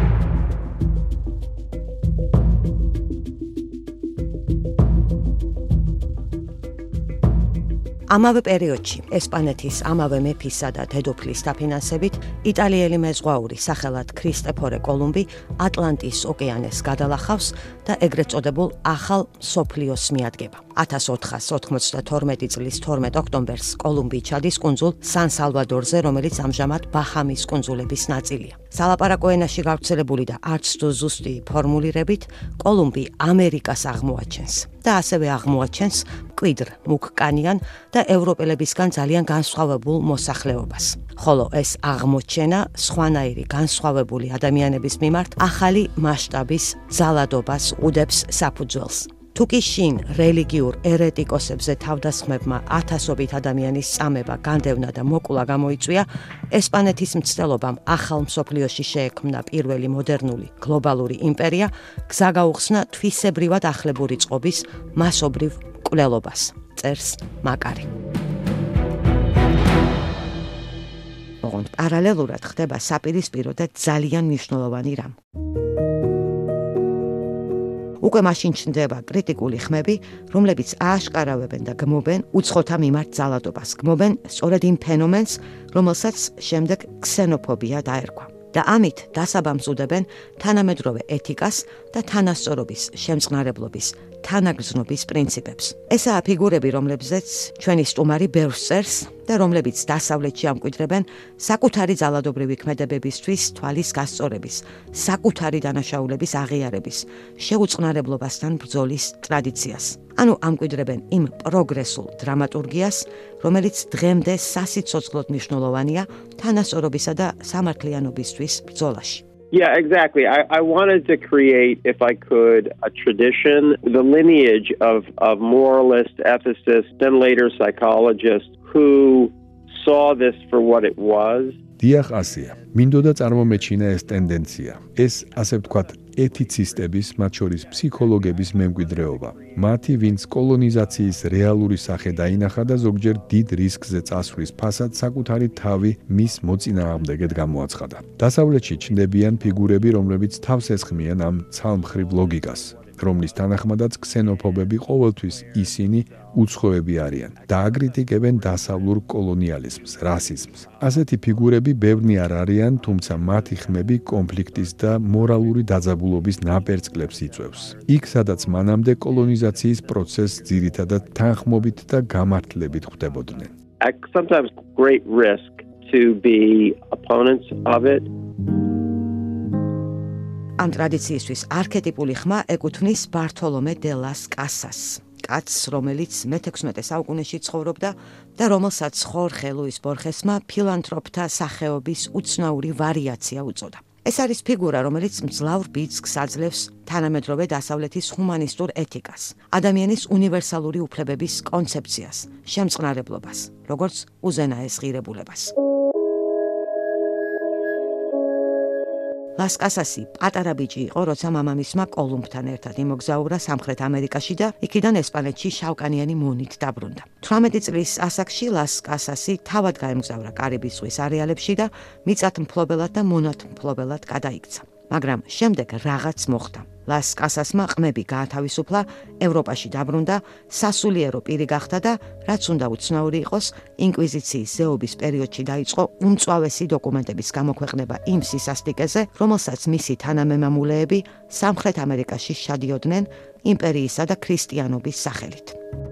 ამავე პერიოდში ესპანეთის ამავე მეფისა და დედოფლის დაფინანსებით იტალიელი მეზღვაური სახელად ქრისტეფორე კოლუმბი ატლანტის ოკეანეს გადალახავს და ეგრეთ წოდებულ ახალ მსოფლიოს მიადგება. ათას ოთხას ოთხმოცდათორმეტი წლის თორმეტ ოქტომბერს კოლუმბი ჩადის კუნძულ სან-სალვადორზე, რომელიც ამჟამად ბაჰამის კუნძულების ნაწილია. სალაპარაკო ენაში გავრცელებული და არც თუ ზუსტი ფორმულირებით, კოლუმბი ამერიკას აღმოაჩენს და ასევე აღმოაჩენს მკვიდრ, მუქკანიან და ევროპელებისგან ძალიან განსხვავებულ მოსახლეობას. ხოლო ეს აღმოჩენა სხვანაირი განსხვავებული ადამიანების მიმართ ახალი მასშტაბის ძალადობას უდებს საფუძველს. თუკი შინ რელიგიურ ერეტიკოსებზე თავდასხმებმა ათასობით ადამიანის წამება, განდევნა და მოკულა გამოიწვია, ესპანეთის მცდელობამ ახალ მსოფლიოში შეექმნა პირველი მოდერნული გლობალური იმპერია, გზა გაუხსნა თვისებრივად ახლებური წყობის მასობრივ მკვლელობას, წერს მაკარი. ოღონდ პარალელურად ხდება საპირისპირო და ძალიან მნიშვნელოვანი რამ. უკვე მაშინ ჩნდება კრიტიკული ხმები, რომლებიც ააშკარავებენ და გმობენ უცხოთა მიმართ ძალადობას, გმობენ სწორედ იმ ფენომენს, რომელსაც შემდეგ ქსენოფობია დაერქვა. და ამით დასაბამს უდებენ თანამედროვე ეთიკას და თანასწორობის შემწყნარებლობის თანაგრძნობის პრინციპებს. ესაა ფიგურები, რომლებზეც ჩვენი სტუმარი ბევრს წერს და რომლებიც დასავლეთში ამკვიდრებენ საკუთარი ძალადობრივი ქმედებებისთვის თვალის გასწორების, საკუთარი დანაშაულების აღიარების, შეუწყნარებლობასთან ბრძოლის ტრადიციას. ანუ ამკვიდრებენ იმ პროგრესულ დრამატურგიას, რომელიც დღემდე სასიცოცხლოდ მნიშვნელოვანია თანასწორობისა და სამართლიანობისთვის ბრძოლაში. Yeah, exactly. I, I wanted to create, if I could, a tradition, the lineage of, of moralists, ethicists, and later psychologists who saw this for what it was. დიახ, ასია. მინდოდა წარმომეჩინა ეს ტენდენცია. ეს, ასე ვთქვათ, ეთიცისტების, მათ შორის ფსიქოლოგების მემკვიდრეობა. მათი, ვინც კოლონიზაციის რეალური სახე დაინახა და ზოგჯერ დიდ რისკზე წასვლის ფასად საკუთარი თავი მის მოწინააღმდეგედ გამოაცხადა. დასავლეთში ჩნდებიან ფიგურები, რომლებიც თავს ესხმიან ამ ცალმხრივ ლოგიკას, რომლის თანახმადაც ქსენოფობები ყოველთვის ისინი უცხოები არიან და აკრიტიკებენ დასავლურ კოლონიალიზმს, რასიზმს. ასეთი ფიგურები ბევრნი არ არიან, თუმცა მათი ხმები კონფლიქტის და მორალური დაძაბულობის ნაპერწკლებს იწვევს. იქ, სადაც მანამდე კოლონიზაციის პროცესს ძირითადად თანხმობით და გამართლებით ხვდებოდნენ. At sometimes great risk to be opponents of it. ამ ტრადიციისთვის არქეტიპული ხმა ეკუთვნის ბართოლომე დე ლას კასას, კაცს, რომელიც მეთექვსმეტე საუკუნეში ცხოვრობდა და რომელსაც ხორხე ლუის ბორხესმა ფილანთროპთა სახეობის უცნაური ვარიაცია უწოდა. ეს არის ფიგურა, რომელიც მძლავრ ბიძგს აძლევს თანამედროვე დასავლეთის ჰუმანისტურ ეთიკას, ადამიანის უნივერსალური უფლებების კონცეფციას, შემწყნარებლობას, როგორც უზენაეს ღირებულებას. ლას კასასი პატარა ბიჭი იყო, როცა მამამისმა კოლუმბთან ერთად იმოგზაურა სამხრეთ ამერიკაში და იქიდან ესპანეთში შავკანიანი მონით დაბრუნდა. თვრამეტი წლის ასაკში ლას კასასი თავად გაემგზავრა კარიბის ზღვის არეალებში და მიწათმფლობელად და მონათმფლობელად გადაიქცა. მაგრამ შემდეგ რაღაც მოხდა. ლას კასასმა ყმები გაათავისუფლა, ევროპაში დაბრუნდა, სასულიერო პირი გახდა და რაც უნდა უცნაური იყოს, ინკვიზიციის ზეობის პერიოდში დაიწყო უმწვავესი დოკუმენტების გამოქვეყნება იმ სისასტიკეზე, რომელსაც მისი თანამემამულეები სამხრეთ ამერიკაში შადიოდნენ იმპერიისა და ქრისტიანობის სახელით.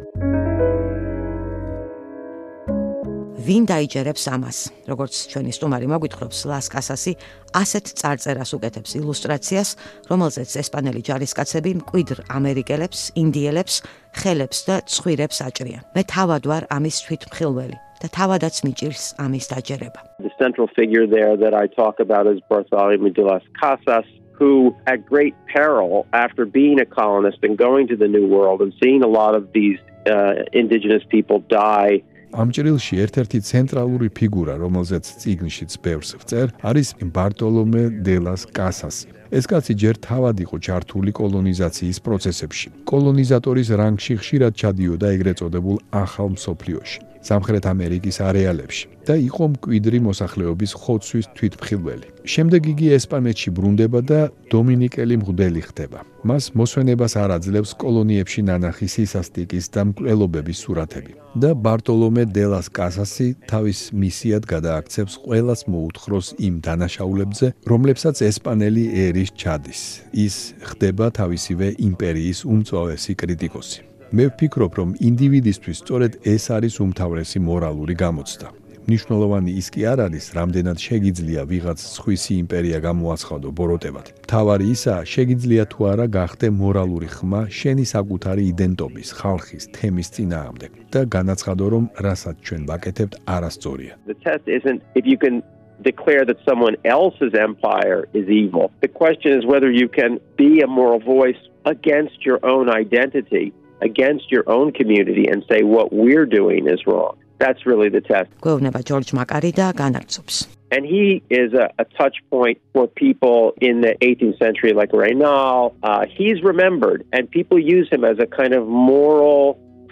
ვინ დაიჯერებს ამას? როგორც ჩვენი სტუმარი მოგვითხრობს, ლას კასასი ასეთ წარწერას უკეთებს ილუსტრაციას, რომელზეც ესპანელი ჯარისკაცები მკვიდრ ამერიკელებს, ინდიელებს, ხელებს და ცხვირებს აჭრიან. მე თავად ვარ ამის თვითმხილველი და თავადაც მიჭირს ამის დაჯერება. The central figure there that I talk about is Bartholomew de las Casas, who at great peril after being a colonist and going to the New World and seeing a lot of these uh, indigenous people die. ამ ჭრილში ერთ-ერთი ცენტრალური ფიგურა, რომელზეც წიგნშიც ბევრს ვწერ, არის ბარტოლომე დე ლას კასასი. ეს კაცი ჯერ თავად იყო ჩართული კოლონიზაციის პროცესებში. კოლონიზატორის რანგში ხშირად ჩადიოდა ეგრეთ წოდებულ ახალ მსოფლიოში, სამხრეთ ამერიკის არეალებში და იყო მკვიდრი მოსახლეობის ხოცვის თვითმხილველი. შემდეგ იგი ესპანეთში ბრუნდება და დომინიკელი მღვდელი ხდება. მას მოსვენებას არ აძლევს კოლონიებში ნანახი სისასტიკის და მკვლელობების სურათები და ბარტოლომე დე ლას კასასი თავის მისიად გადააქცევს ყველას მოუთხროს იმ დანაშაულებზე, რომლებსაც ესპანელი ერის ჩადის. ის ხდება თავისივე იმპერიის უმწვავესი კრიტიკოსი. მე ვფიქრობ, რომ ინდივიდისთვის სწორედ ეს არის უმთავრესი მორალური გამოცდა. მნიშვნელოვანი ის კი არ არის, რამდენად შეგიძლია ვიღაც სხვისი იმპერია გამოაცხადო ბოროტებად. მთავარი ისაა, შეგიძლია თუ არა გახდე მორალური ხმა შენი საკუთარი იდენტობის, ხალხის, თემის წინააღმდეგ და განაცხადო, რომ რასაც ჩვენ ვაკეთებთ, არასწორია. The test isn't if you can declare that someone else's empire is evil. The question is whether you can be a moral voice against your own identity, against your own community and say what we're doing is wrong. That's really the test. გვეუბნება ჯორჯ მაკარი და განაგწობს. And he is a, a touch point for people in the eighteenth century like Raynal. Uh, he's remembered and people use him as a kind of moral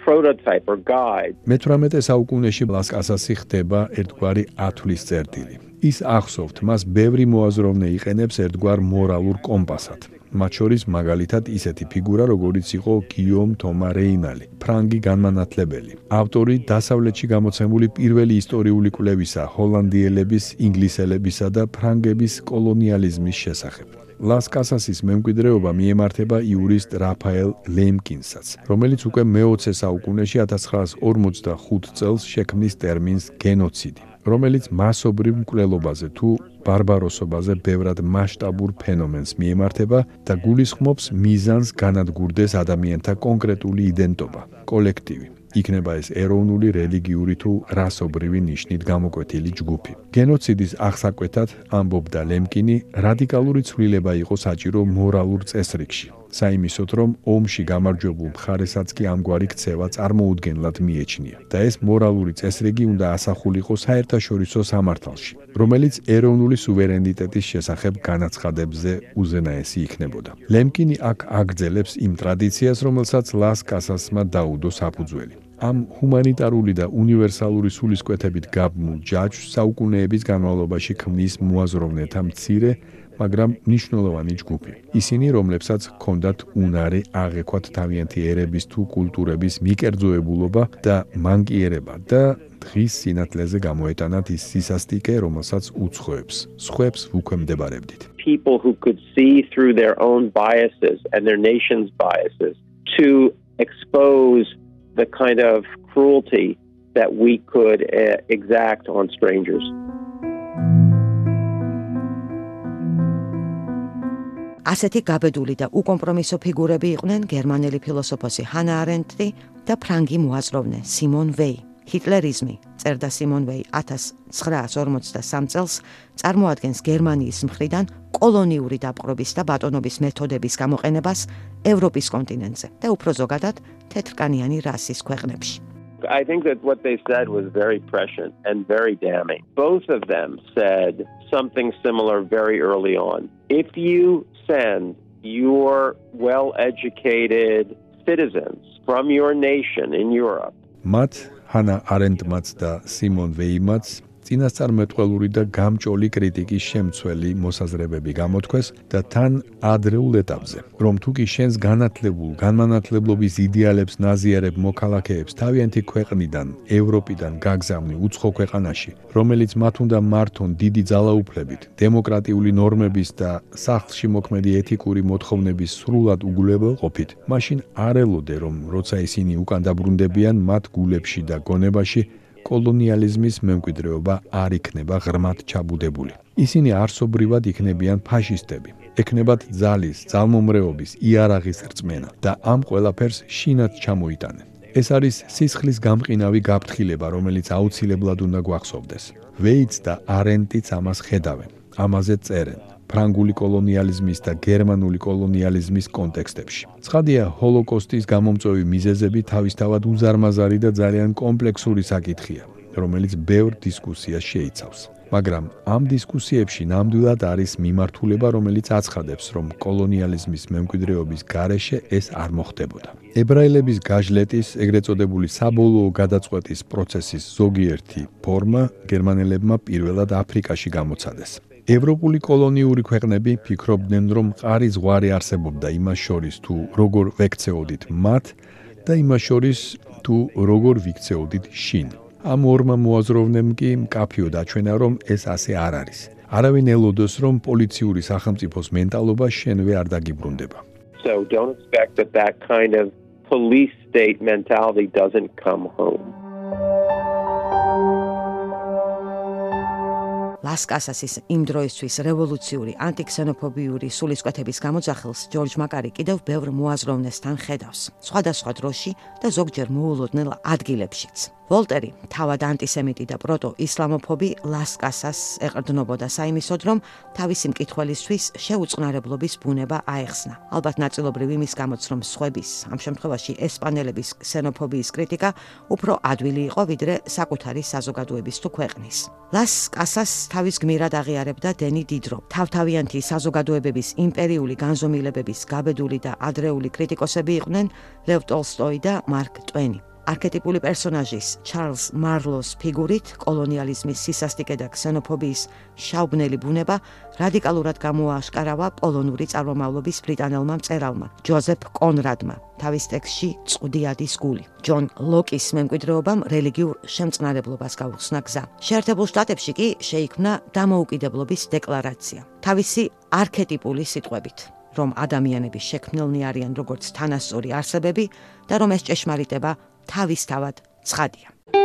prototype or guide. მეთვრამეტე საუკუნეში ლას კასასი ხდება ერთგვარი ათვლის წერტილი. ის ახსოვთ, მას ბევრი მოაზროვნე იყენებს ერთგვარ მორალურ კომპასად. მათ შორის მაგალითად ისეთი ფიგურა, როგორიც იყო გიომ თომა რეინალი, ფრანგი განმანათლებელი, ავტორი დასავლეთში გამოცემული პირველი ისტორიული კვლევისა ჰოლანდიელების, ინგლისელებისა და ფრანგების კოლონიალიზმის შესახებ. ლას კასასის მემკვიდრეობა მიემართება იურისტ რაფაელ ლემკინსაც, რომელიც უკვე მეოცე საუკუნეში ათას ცხრაას ორმოცდახუთ წელს შექმნის ტერმინს გენოციდი, რომელიც მასობრივ მკვლელობაზე თუ ბარბაროსობაზე ბევრად მასშტაბურ ფენომენს მიემართება და გულისხმობს მიზანს განადგურდეს ადამიანთა კონკრეტული იდენტობა, კოლექტივი. იქნება ეს ეროვნული, რელიგიური თუ რასობრივი ნიშნით გამოკვეთილი ჯგუფი. გენოციდის აღსაკვეთად, ამბობდა ლემკინი, რადიკალური ცვლილება იყო საჭირო მორალურ წესრიგში. საიმისოდ, რომ ომში გამარჯვებულ მხარესაც კი ამგვარი ქცევა წარმოუდგენლად მიეჩნია და ეს მორალური წესრიგი უნდა ასახულიყო საერთაშორისო სამართალში, რომელიც ეროვნული სუვერენიტეტის შესახებ განაცხადებებზე უზენაესი იქნებოდა. ლემკინი აქ აგრძელებს იმ ტრადიციას, რომელსაც ლას კასასმა დაუდო საფუძველი. ამ ჰუმანიტარული და უნივერსალური სულისკვეთებით გაბმულ ჯაჭვს საუკუნეების განმავლობაში ქმნის მოაზროვნეთა მცირე, მაგრამ მნიშვნელოვანი ჯგუფი. ისინი, რომლებსაც ჰქონდათ უნარი აღექვათ თავიანთი ერების თუ კულტურების მიკერძოებულობა და მანკიერება და დღის სინათლეზე გამოეტანათ ის სისასტიკე, რომელსაც უცხოებს, სხვებს უქვემდებარებდით. People who could see through their own biases and their nation's biases to expose the kind of cruelty that we could uh, exact on strangers. ასეთი გაბედული და უკომპრომისო ფიგურები იყვნენ გერმანელი ფილოსოფოსი ჰანა არენტი და ფრანგი მოაზროვნე სიმონ ვეი. ჰიტლერიზმი, წერდა სიმონ ვეი ათას ცხრაას ორმოცდასამ წელს, წარმოადგენს გერმანიის მხრიდან კოლონიური დაპყრობის და ბატონობის მეთოდების გამოყენებას ევროპის კონტინენტზე და უფრო ზოგადად თეთრკანიანი რასის ქვეყნებში. I think that what they said was very prescient and very damning. Both of them said something similar very early on. If you send your well-educated citizens from your nation in Europe, მათ ჰანა არენტმაც და სიმონ ვეიმაც წინასწარმეტყველური და გამჭოლი კრიტიკის შემცველი მოსაზრებები გამოთქვეს და თან ადრეულ ეტაპზე, რომ თუ კი შენს განათლებულ, განმანათლებლობის იდეალებს ნაზიარებ მოქალაქეებს თავიანთი ქვეყნიდან, ევროპიდან გაგზავნი უცხო ქვეყანაში, რომელიც მათ უნდა მართონ დიდი ძალაუფლებით, დემოკრატიული ნორმების და სახლში მოქმედი ეთიკური მოთხოვნების სრულად უგულებელყოფით, მაშინ არ ელოდე, რომ როცა ისინი უკან დაბრუნდებიან მათ გულებში და გონებაში კოლონიალიზმის მემკვიდრეობა არ იქნება ღრმად ჩაბუდებული. ისინი არსობრივად იქნებიან ფაშისტები, ექნებათ ძალის, ძალმომრეობის, იარაღის რწმენა და ამ ყველაფერს შინად ჩამოიტანენ. ეს არის სისხლის გამყინავი გაფრთხილება, რომელიც აუცილებლად უნდა გვახსოვდეს. ვეიც და არენტიც ამას ხედავენ, ამაზე წერენ. ფრანგული კოლონიალიზმის და გერმანული კოლონიალიზმის კონტექსტებში. ცხადია, ჰოლოკოსტის გამომწვევი მიზეზები თავისთავად უზარმაზარი და ძალიან კომპლექსური საკითხია, რომელიც ბევრ დისკუსიას შეიცავს. მაგრამ ამ დისკუსიებში ნამდვილად არის მიმართულება, რომელიც აცხადებს, რომ კოლონიალიზმის მემკვიდრეობის გარეშე ეს არ მოხდებოდა. ებრაელების გაჟლეტის, ეგრეთ წოდებული საბოლოო გადაწყვეტის პროცესის ზოგიერთი ფორმა გერმანელებმა პირველად აფრიკაში გამოცადეს. ევროპული კოლონიური ქვეყნები ფიქრობდნენ, რომ მყარი ზღვარი არსებობდა იმას შორის, თუ როგორ ვექცეოდით მათ და იმას შორის, თუ როგორ ვიქცეოდით შინ. ამ ორმა მოაზროვნემ კი მკაფიოდ აჩვენა, რომ ეს ასე არ არის. არავინ ელოდეს, რომ პოლიციური სახელმწიფოს მენტალობა შენვე არ დაგიბრუნდება. So don't expect that that kind of police state mentality doesn't come home. ლას კასასის იმ დროისთვის რევოლუციური ანტიქსენოფობიური სულისკვეთების გამოძახილს ჯორჯ მაკარი კიდევ ბევრ მოაზროვნესთან ხედავს, სხვადასხვა დროში და ზოგჯერ მოულოდნელ ადგილებშიც. ვოლტერი, თავად ანტისემიტი და პროტო-ისლამოფობი, ლას კასას ეყრდნობოდა საიმისოდ, რომ თავისი მკითხველისთვის შეუწყნარებლობის ბუნება აეხსნა. ალბათ ნაწილობრივ იმის გამოც, რომ სხვების, ამ შემთხვევაში ესპანელების ქსენოფობიის კრიტიკა უფრო ადვილი იყო, ვიდრე საკუთარი საზოგადოების თუ ქვეყნის. ლას კასას თავის გმირად აღიარებდა დენი დიდრო. თავთავიანთი საზოგადოებების იმპერიული განზომილებების გაბედული და ადრეული კრიტიკოსები იყვნენ ლევ ტოლსტოი და მარკ ტვენი. არქეტიპული პერსონაჟის ჩარლს მარლოს ფიგურით კოლონიალიზმის სისასტიკე და ქსენოფობიის შავბნელი ბუნება რადიკალურად გამოააშკარავა პოლონური წარმომავლობის ბრიტანელმა მწერალმა ჯოზეფ კონრადმა თავის ტექსტში წყვდიადის გული. ჯონ ლოკის მემკვიდრეობამ რელიგიურ შემწყნარებლობას გაუხსნა გზა. შეერთებულ შტატებში კი შეიქმნა დამოუკიდებლობის დეკლარაცია. თავისი არქეტიპული სიტყვებით, რომ ადამიანები შექმნილნი არიან როგორც თანასწორი არსებები და რომ ეს ჭეშმარიტება თავისთავად ცხადია.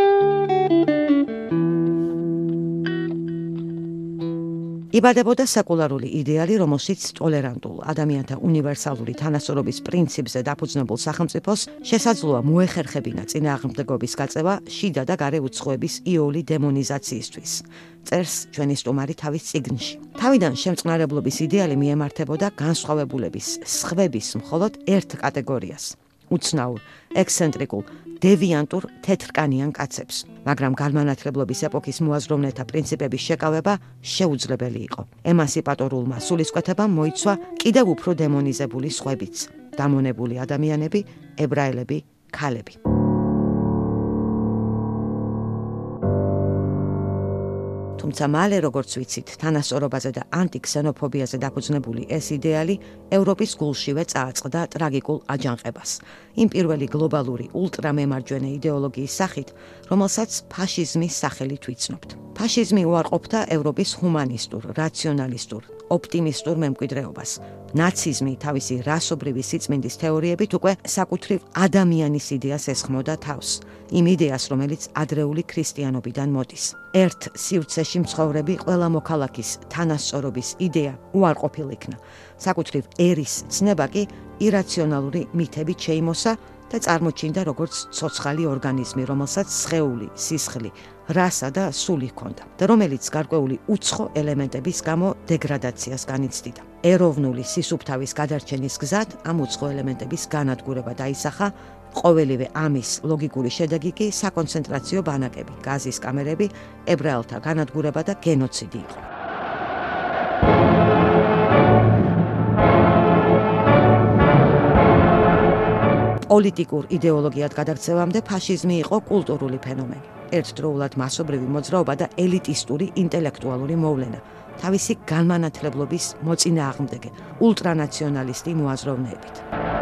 იბადებოდა სეკულარული იდეალი, რომელშიც ტოლერანტულ ადამიანთა უნივერსალური თანასწორობის პრინციპზე დაფუძნებულ სახელმწიფოს შესაძლოა მოეხერხებინა წინააღმდეგობის გაწევა შიდა და გარე უცხოების იოლი დემონიზაციისთვის. წერს ჩვენი სტუმარი თავის წიგნში. თავიდან შემწყნარებლობის იდეალი მიემართებოდა განსხვავებულების, სხვების მხოლოდ ერთ კატეგორიას. უცნაურ, ექსცენტრიკულ, დევიანტურ თეთრკანიან კაცებს, მაგრამ განმანათლებლობის ეპოქის მოაზროვნეთა პრინციპების შეკავება შეუძლებელი იყო. ემანსიპატორულმა სულისკვეთებამ მოიცვა კიდევ უფრო დემონიზებული სხვებიც, დამონებული ადამიანები, ებრაელები, ქალები. თუმცა მალე, როგორც ვიცით, თანასწორობაზე და ანტიქსენოფობიაზე დაფუძნებული ეს იდეალი ევროპის გულშივე წააწყდა ტრაგიკულ აჯანყებას. იმ პირველი გლობალური ულტრამემარჯვენე იდეოლოგიის სახით, რომელსაც ფაშიზმის სახელით ვიცნობთ. ფაშიზმი უარყოფდა ევროპის ჰუმანისტურ, რაციონალისტურ, ოპტიმისტურ მემკვიდრეობას. ნაციზმი თავისი რასობრივი სიწმინდის თეორიებით უკვე საკუთრივ ადამიანის იდეას ესხმოდა თავს. იმ იდეას, რომელიც ადრეული ქრისტიანობიდან მოდის. ერთ სივრცეში მცხოვრები ყველა მოქალაქის თანასწორობის იდეა უარყოფილ იქნა. საკუთრივ ერის ცნება კი ირაციონალური მითებით შეიმოსა და წარმოჩინდა როგორც ცოცხალი ორგანიზმი, რომელსაც სხეული, სისხლი, რასა და სული ჰქონდა და რომელიც გარკვეული უცხო ელემენტების გამო დეგრადაციას განიცდიდა. ეროვნული სისუფთავის გადარჩენის გზად ამ უცხო ელემენტების განადგურება დაისახა. ყოველივე ამის ლოგიკური შედეგი კი საკონცენტრაციო ბანაკები, გაზის კამერები, ებრაელთა განადგურება და გენოციდი იყო. პოლიტიკურ იდეოლოგიად გადაქცევამდე ფაშიზმი იყო კულტურული ფენომენი. ერთდროულად მასობრივი მოძრაობა და ელიტისტური ინტელექტუალური მოვლენა, თავისი განმანათლებლობის მოწინააღმდეგე, ულტრანაციონალისტი მოაზროვნეებით.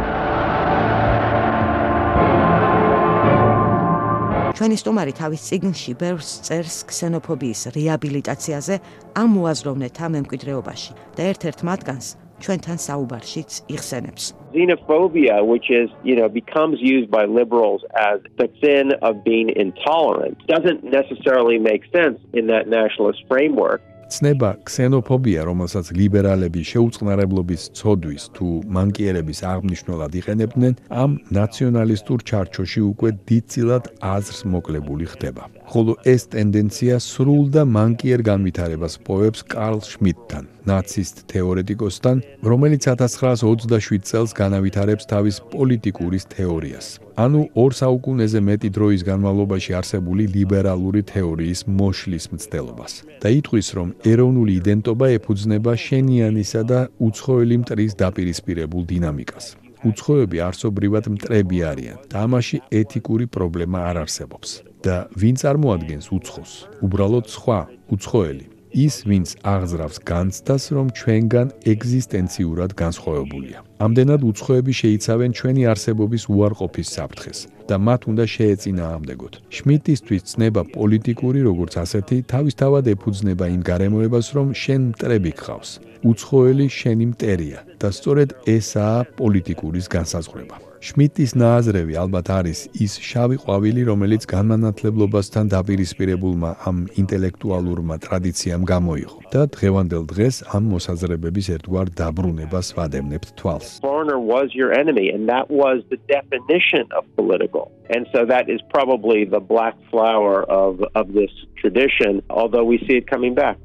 ჩვენი სტუმარი თავის წიგნში ბევრს წერს ქსენოფობიის რეაბილიტაციაზე ამ მოაზროვნეთა მემკვიდრეობაში და ერთ-ერთ მათგანს ჩვენთან საუბარშიც იხსენებს. Xenophobia, which is, you know, becomes used by liberals as the sin of being intolerant, doesn't necessarily make sense in that nationalist framework. ცნება ქსენოფობია, რომელსაც ლიბერალები შეუწყნარებლობის ცოდვის თუ მანკიერების აღნიშნულად იყენებდნენ, ამ ნაციონალისტურ ჩარჩოში უკვე დიდწილად აზრს მოკლებული ხდება. ხოლო ეს ტენდენცია სრულ და მანკიერ განვითარებას პოვებს კარლ შმიდტთან, ნაცისტ თეორეტიკოსთან, რომელიც ათას ცხრაას ოცდაშვიდ წელს განავითარებს თავის პოლიტიკურის თეორიას. ანუ ორ საუკუნეზე მეტი დროის განმავლობაში არსებული ლიბერალური თეორიის მოშლის მცდელობას. და იტყვის, რომ ეროვნული იდენტობა ეფუძნება შენიანისა და უცხოელი მტრის დაპირისპირებულ დინამიკას. უცხოები არსობრივად მტრები არიან და ამაში ეთიკური პრობლემა არ არსებობს. და ვინ წარმოადგენს უცხოს? უბრალოდ სხვა, უცხოელი. ის, ვინც აღზრავს განცდას, რომ ჩვენგან ეგზისტენციურად განსხვავებულია. ამდენად უცხოები შეიცავენ ჩვენი არსებობის უარყოფის საფრთხეს და მათ უნდა შეეწინააღმდეგოთ. შმიდტისთვის ცნება პოლიტიკური, როგორც ასეთი, თავისთავად ეფუძნება იმ გარემოებას, რომ შენ მტრები გყავს. უცხოელი შენი მტერია და სწორედ ესაა პოლიტიკურის განსაზღვრება. შმიდტის ნააზრევი ალბათ არის ის შავი ყვავილი, რომელიც განმანათლებლობასთან დაპირისპირებულმა ამ ინტელექტუალურმა ტრადიციამ გამოიღო და დღევანდელ დღეს ამ მოსაზრებების ერთგვარ დაბრუნებას ვადევნებთ თვალს. Foreigner was your enemy, and that was the definition of political. And so that is probably the black flower of, of this tradition, although we see it coming back.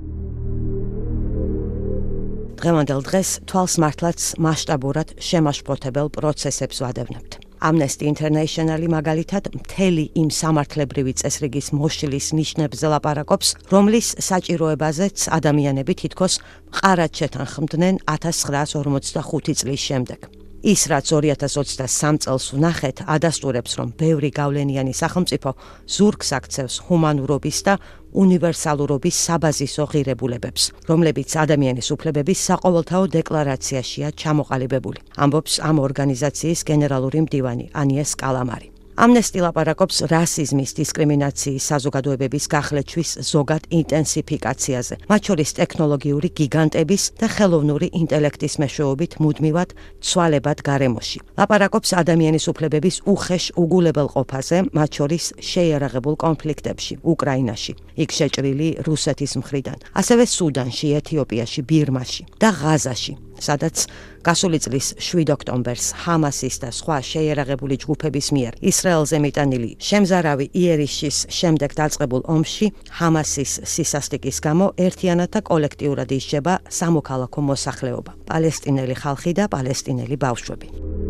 დღევანდელ დღეს თვალს მართლაც მასშტაბურად შემაშფოთებელ პროცესებს ვადევნებთ. Amnesty International მაგალითად მთელი იმ სამართლებრივი წესრიგის მოშლის ნიშნებზე ლაპარაკობს, რომლის საჭიროებაზეც ადამიანები თითქოს მყარად შეთანხმდნენ ათას ცხრაას ორმოცდახუთი წლის შემდეგ. ის, რაც ორი ათას ოცდასამ წელს ვნახეთ, ადასტურებს, რომ ბევრი გავლენიანი სახელმწიფო ზურგს აქცევს ჰუმანურობის და უნივერსალურობის საბაზისო ღირებულებებს, რომლებიც ადამიანის უფლებების საყოველთაო დეკლარაციაშია ჩამოყალიბებული, ამბობს ამ ორგანიზაციის გენერალური მდივანი ანიეს კალამარი. Amnesty ლაპარაკობს რასიზმის, დისკრიმინაციის, საზოგადოებების გახლეჩვის ზოგად ინტენსიფიკაციაზე, მათ შორის ტექნოლოგიური გიგანტების და ხელოვნური ინტელექტის მეშვეობით მუდმივად ცვალებად გარემოში. ლაპარაკობს ადამიანის უფლებების უხეშ უგულებელყოფაზე, მათ შორის შეიარაღებულ კონფლიქტებში, უკრაინაში, იქ შეჭრილი რუსეთის მხრიდან, ასევე სუდანში, ეთიოპიაში, ბირმაში და ღაზაში, სადაც გასული წლის შვიდ ოქტომბერს ჰამასის და სხვა შეიარაღებული ჯგუფების მიერ ისრაელზე მიტანილი შემზარავი იერიშის შემდეგ დაწყებულ ომში ჰამასის სისასტიკის გამო ერთიანად და კოლექტიურად ისჯება სამოქალაქო მოსახლეობა, პალესტინელი ხალხი და პალესტინელი ბავშვები.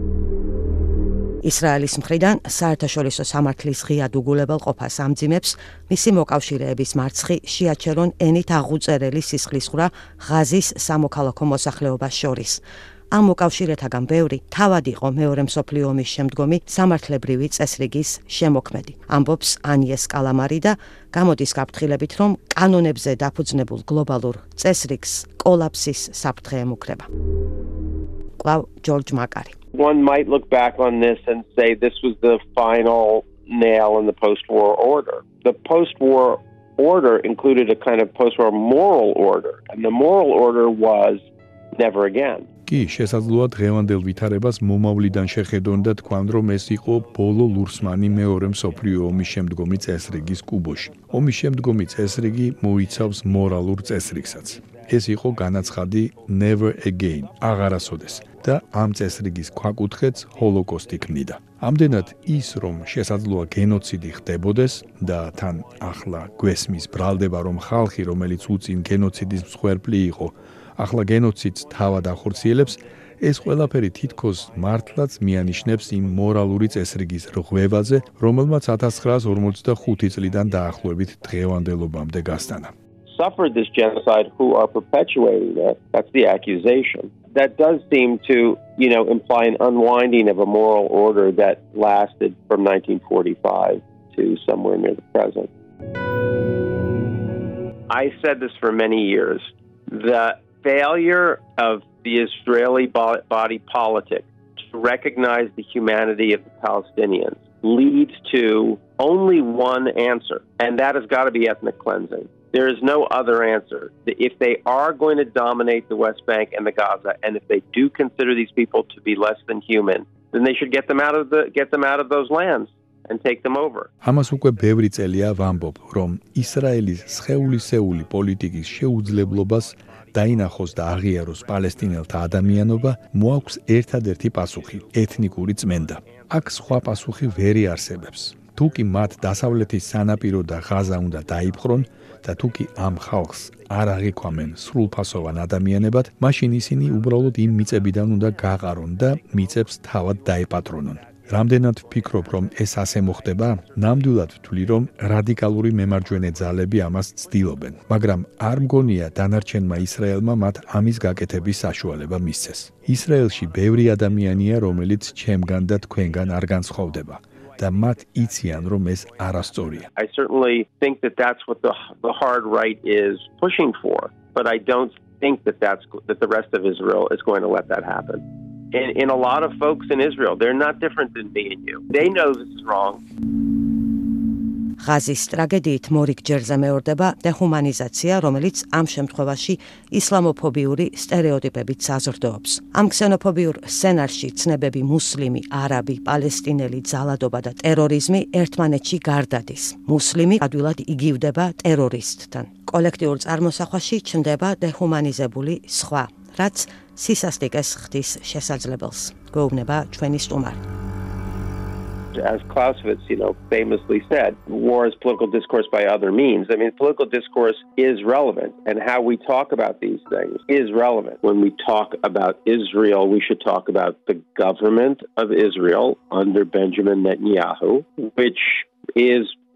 ისრაელის მხრიდან საერთაშორისო სამართლის ღიად უგულებელყოფას ამძიმებს მისი მოკავშირეების მარცხი შეაჩერონ ენით აღუწერელი სისხლისღვრა ღაზის სამოქალაქო მოსახლეობას შორის. ამ მოკავშირეთაგან ბევრი თავად იყო მეორე მსოფლიო ომის შემდგომი სამართლებრივი წესრიგის შემოქმედი, ამბობს ანიეს კალამარი და გამოდის გაფრთხილებით, რომ კანონებზე დაფუძნებულ გლობალურ წესრიგს კოლაფსის საფრთხე ემუქრება. კვლავ ჯორჯ მაკარი. One might look back on this and say this was the final nail in the post-war order. The post-war order included a kind of post-war moral order, and the moral order was never again. კი, შესაძლოა დღევანდელ ვითარებას მომავლიდან შეხედონ და თქვან, რომ ეს იყო ბოლო ლურსმანი მეორე მსოფლიო ომის შემდგომი წესრიგის კუბოში. ომის შემდგომი წესრიგი მოიცავს მორალურ წესრიგსაც. ეს იყო განაცხადი never again, აღარასოდეს და ამ წესრიგის ქვაკუთხედს ჰოლოკოსტი ქმნიდა. ამდენად ის, რომ შესაძლოა გენოციდი ხდებოდეს და თან ახლა გვესმის ბრალდება, რომ ხალხი, რომელიც უწინ გენოციდის მსხვერპლი იყო, ახლა გენოციდს თავად ახორციელებს, ეს ყველაფერი თითქოს მართლაც მიანიშნებს იმ მორალური წესრიგის რღვევაზე, რომელმაც ათას ცხრაას ორმოცდახუთი წლიდან დაახლოებით დღევანდელობამდე გასტანა. Suffered this genocide who are perpetuating it. That's the accusation. That does seem to, you know, imply an unwinding of a moral order that lasted from nineteen forty-five to somewhere near the present. I said this for many years. The failure of the Israeli body politic to recognize the humanity of the Palestinians leads to only one answer, and that has got to be ethnic cleansing. There is no other answer. If they are going to dominate the West Bank and the Gaza, and if they do consider these people to be less than human, then they should get them out of the get them out of those lands and take them over. ამას უკვე ბევრი წელია ვამბობ, რომ ისრაელის სხეულისეული პოლიტიკის შეუძლებლობას დაინახოს და აღიაროს პალესტინელთა ადამიანობა, მოაქვს ერთადერთი პასუხი, ეთნიკური წმენდა. აქ სხვა პასუხი ვერ არსებობს. თუკი მათ დასავლეთის სანაპირო და ღაზა უნდა დაიპყრონ და თუკი ამ ხალხს არ აღიქვამენ სრულფასოვან ადამიანებად, მაშინ ისინი უბრალოდ იმ მიწებიდან უნდა გაყარონ და მიწებს თავად დაეპატრონონ. რამდენად ვფიქრობ, რომ ეს ასე მოხდება, ნამდვილად ვთვლი, რომ რადიკალური მემარჯვენე ძალები ამას ცდილობენ, მაგრამ არ მგონია დანარჩენმა ისრაელმა მათ ამის გაკეთების საშუალება მისცეს. ისრაელში ბევრი ადამიანია, რომელიც ჩემგან და თქვენგან არ განსხვავდება. და მათ იციან, რომ ეს არასწორია. I certainly think that that's what the, the hard right is pushing for, but I don't think that that's that the rest of Israel is going to let that happen. In, in a lot of folks in Israel, they're not different than me and you. They know this is wrong. ღაზის ტრაგედიით მორიგ ჯერზე მეორდება დეჰუმანიზაცია, რომელიც ამ შემთხვევაში ისლამოფობიური სტერეოტიპებით საზრდოობს. ამ ქსენოფობიურ სცენარში ცნებები მუსლიმი, არაბი, პალესტინელი, ძალადობა და ტერორიზმი ერთმანეთში გარდადის. მუსლიმი ადვილად იგივდება ტერორისტთან. კოლექტიურ წარმოსახვაში ჩნდება დეჰუმანიზებული სხვა, რაც სისასტიკეს ხდის შესაძლებელს. გვეუბნება ჩვენი სტუმარი. As Clausewitz, you know, famously said, war is political discourse by other means. I mean, political discourse is relevant, and how we talk about these things is relevant. When we talk about Israel, we should talk about the government of Israel under Benjamin Netanyahu, which is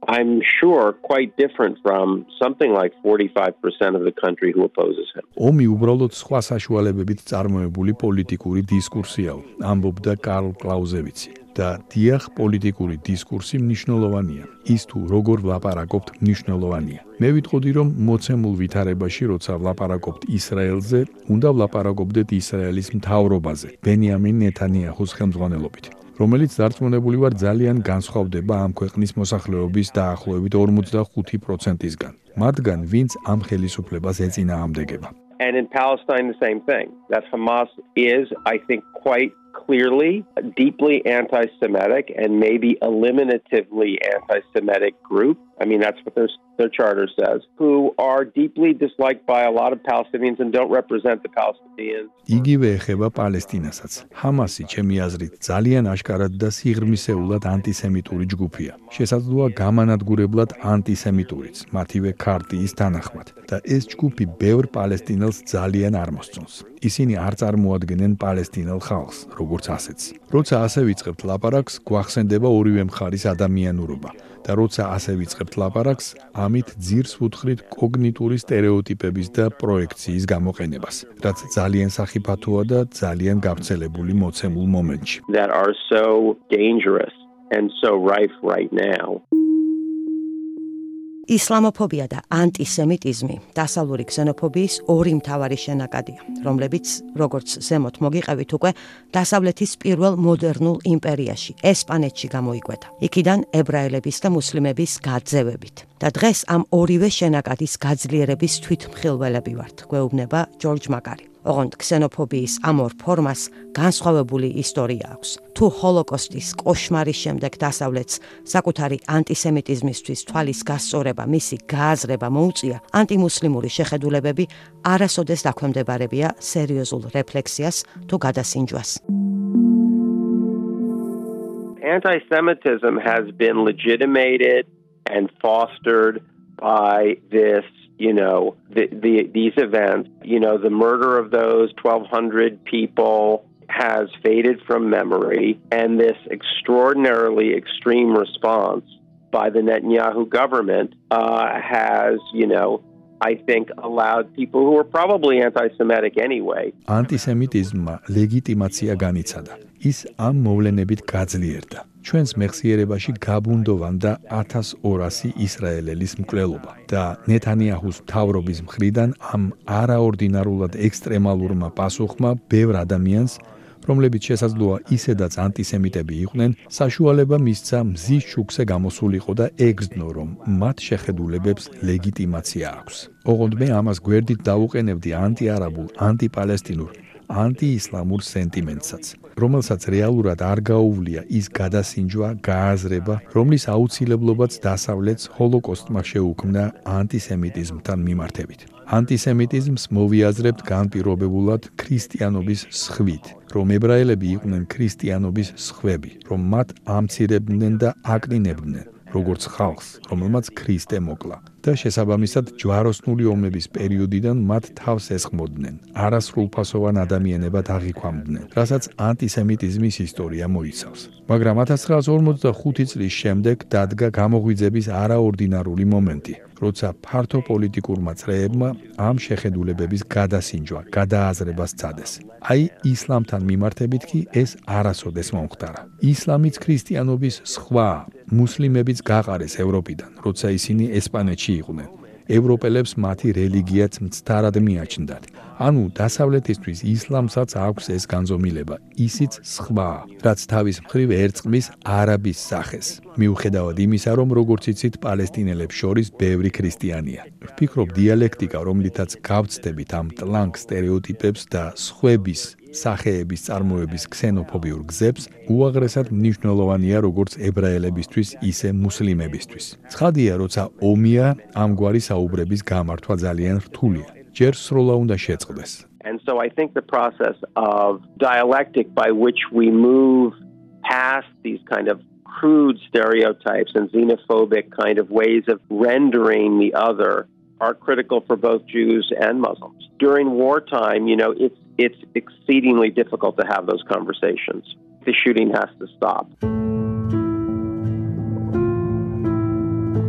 I'm sure quite different from something like forty-five percent of the country who opposes him. ომი უბრალოდ სხვა საშუალებებით წარმოებული პოლიტიკური დისკურსიაო, ამბობდა კარლ კლაუზევიცი. და დიახ, პოლიტიკური დისკურსი მნიშვნელოვანია. ის თუ როგორ ვლაპარაკობთ მნიშვნელოვანია. მე ვიტყოდი, რომ მოცემულ ვითარებაში, როცა ვლაპარაკობთ ისრაელზე, უნდა ვლაპარაკობდეთ ისრაელის მთავრობაზე, ბენიამინ ნეთანიაჰუს ხელმძღვანელობით, რომელიც დარწმუნებული ვარ ძალიან განსხვავდება ამ ქვეყნის მოსახლეობის დაახლოებით ორმოცდახუთი პროცენტისგან. მათგან, ვინც ამ ხელისუფლებას ეწინააღმდეგება. And in Palestine, the same thing. That Hamas is, I think, quite clearly deeply anti-Semitic and maybe eliminatively anti-Semitic group. I mean, that's what their, their charter says, who are deeply disliked by a lot of Palestinians and don't represent the Palestinians. იგივე ეხება პალესტინასაც. ჰამასი, ჩემი აზრით, ძალიან აშკარად და სიღრმისეულად ანტისემიტური ჯგუფია. შესაძლოა გამანადგურებლად ანტისემიტურიც, მათივე ქარტიის თანახმად. და ეს ჯგუფი ბევრ პალესტინელს ძალიან არ მოსწონს. ისინი არ წარმოადგენენ პალესტინელ ხალხს, როგორც ასეთს. როცა ასე ვიწყებთ ლაპარაკს, გვახსენდება ორივე მხარის ადამიანურობა. და როცა ასე ვიწყებთ ლაპარაკს, ამით ძირს ვუთხრით კოგნიტური სტერეოტიპების და პროექციის გამოყენებას, რაც ძალიან სახიფათოა და ძალიან გავრცელებული მოცემულ მომენტში. That are so dangerous and so rife right now. ისლამოფობია და ანტისემიტიზმი დასავლური ქსენოფობიის ორი მთავარი შენაკადია, რომლებიც, როგორც ზემოთ მოგიყევით უკვე, დასავლეთის პირველ მოდერნულ იმპერიაში, ესპანეთში გამოიკვეთა. იქიდან ებრაელების და მუსლიმების გაძევებით. და დღეს ამ ორივე შენაკადის გაძლიერების თვითმხილველები ვართ, გვეუბნება ჯორჯ მაკარი. ოღონდ ქსენოფობიის ამ ორ ფორმას განსხვავებული ისტორია აქვს. თუ ჰოლოკოსტის კოშმარის შემდეგ დასავლეთს საკუთარი ანტისემიტიზმისთვის თვალის გასწორება, მისი გააზრება მოუწია, ანტიმუსლიმური შეხედულებები არასოდეს დაქვემდებარებია სერიოზულ რეფლექსიას თუ გადასინჯვას. Anti-Semitism has been legitimated and fostered by this, you know, the, the, these events. You know, the murder of those twelve hundred people has faded from memory, and this extraordinarily extreme response by the Netanyahu government uh, has, you know, I think allowed people who were probably anti-Semitic anyway. Antisemitismმა ლეგიტიმაცია განიცადა. ის ამ მოვლენებით გაძლიერდა. ჩვენს მეხსიერებაში გაბუნდოვანდა ათას ორასი ისრაელელის მკვლელობა და ნეთანიაჰუს მთავრობის მხრიდან ამ არაორდინარულად ექსტრემალურმა პასუხმა ბევრ ადამიანს, რომლებიც შესაძლოა ისედაც ანტისემიტები იყვნენ, საშუალება მისცა მზის შუქზე გამოსულიყო და ეგრძნო, რომ მათ შეხედულებებს ლეგიტიმაცია აქვს. ოღონდ მე ამას გვერდით დავუყენებდი ანტიარაბულ, ანტიპალესტინურ, ანტიისლამურ სენტიმენტსაც, რომელსაც რეალურად არ გაუვლია ის გადასინჯვა, გააზრება, რომლის აუცილებლობაც დასავლეთს ჰოლოკოსტმა შეუქმნა ანტისემიტიზმთან მიმართებით. ანტისემიტიზმს მოვიაზრებთ განპირობებულად ქრისტიანობის სხვით, რომ ებრაელები იყვნენ ქრისტიანობის სხვები, რომ მათ ამცირებდნენ და აკნინებდნენ, როგორც ხალხს, რომელმაც ქრისტე მოკლა. და შესაბამისად ჯვაროსნული ომების პერიოდიდან მათ თავს ესხმოდნენ, არასრულფასოვან ადამიანებად აღიქვამდნენ, რასაც ანტისემიტიზმის ისტორია მოიცავს. მაგრამ ათას ცხრაას ორმოცდახუთი წლის შემდეგ დადგა გამოღვიძების არაორდინარული მომენტი, როცა ფართო პოლიტიკურმა წრეებმა ამ შეხედულებების გადასინჯვა, გადააზრება სცადეს. აი ისლამთან მიმართებით კი ეს არასოდეს მომხდარა. ისლამიც ქრისტიანობის სხვა, მუსლიმებიც გაყარეს ევროპიდან, როცა ისინი ესპანეთში იყვნენ. ევროპელებს მათი რელიგიაც მცდარად მიაჩნდათ. ანუ დასავლეთისთვის ისლამსაც აქვს ეს განზომილება, ისიც სხვა, რაც თავის მხრივ ერწყმის არაბის სახეს. მიუხედავად იმისა, რომ როგორც იცით, პალესტინელებს შორის ბევრი ქრისტიანია. ვფიქრობ, დიალექტიკა, რომლითაც გავცდებით ამ ტლანკ სტერეოტიპებს და სხვების სახეების წარმოების ქსენოფობიურ გზებს, უაღრესად მნიშვნელოვანია როგორც ებრაელებისთვის, ისე მუსლიმებისთვის. ცხადია, როცა ომია, ამგვარი საუბრების გამართვა ძალიან რთულია. ჯერ სროლა უნდა შეწყდეს. And so I think the process of dialectic by which we move past these kind of crude stereotypes and xenophobic kind of ways of rendering the other are critical for both Jews and Muslims. During wartime, you know, it's it's exceedingly difficult to have those conversations. The shooting has to stop.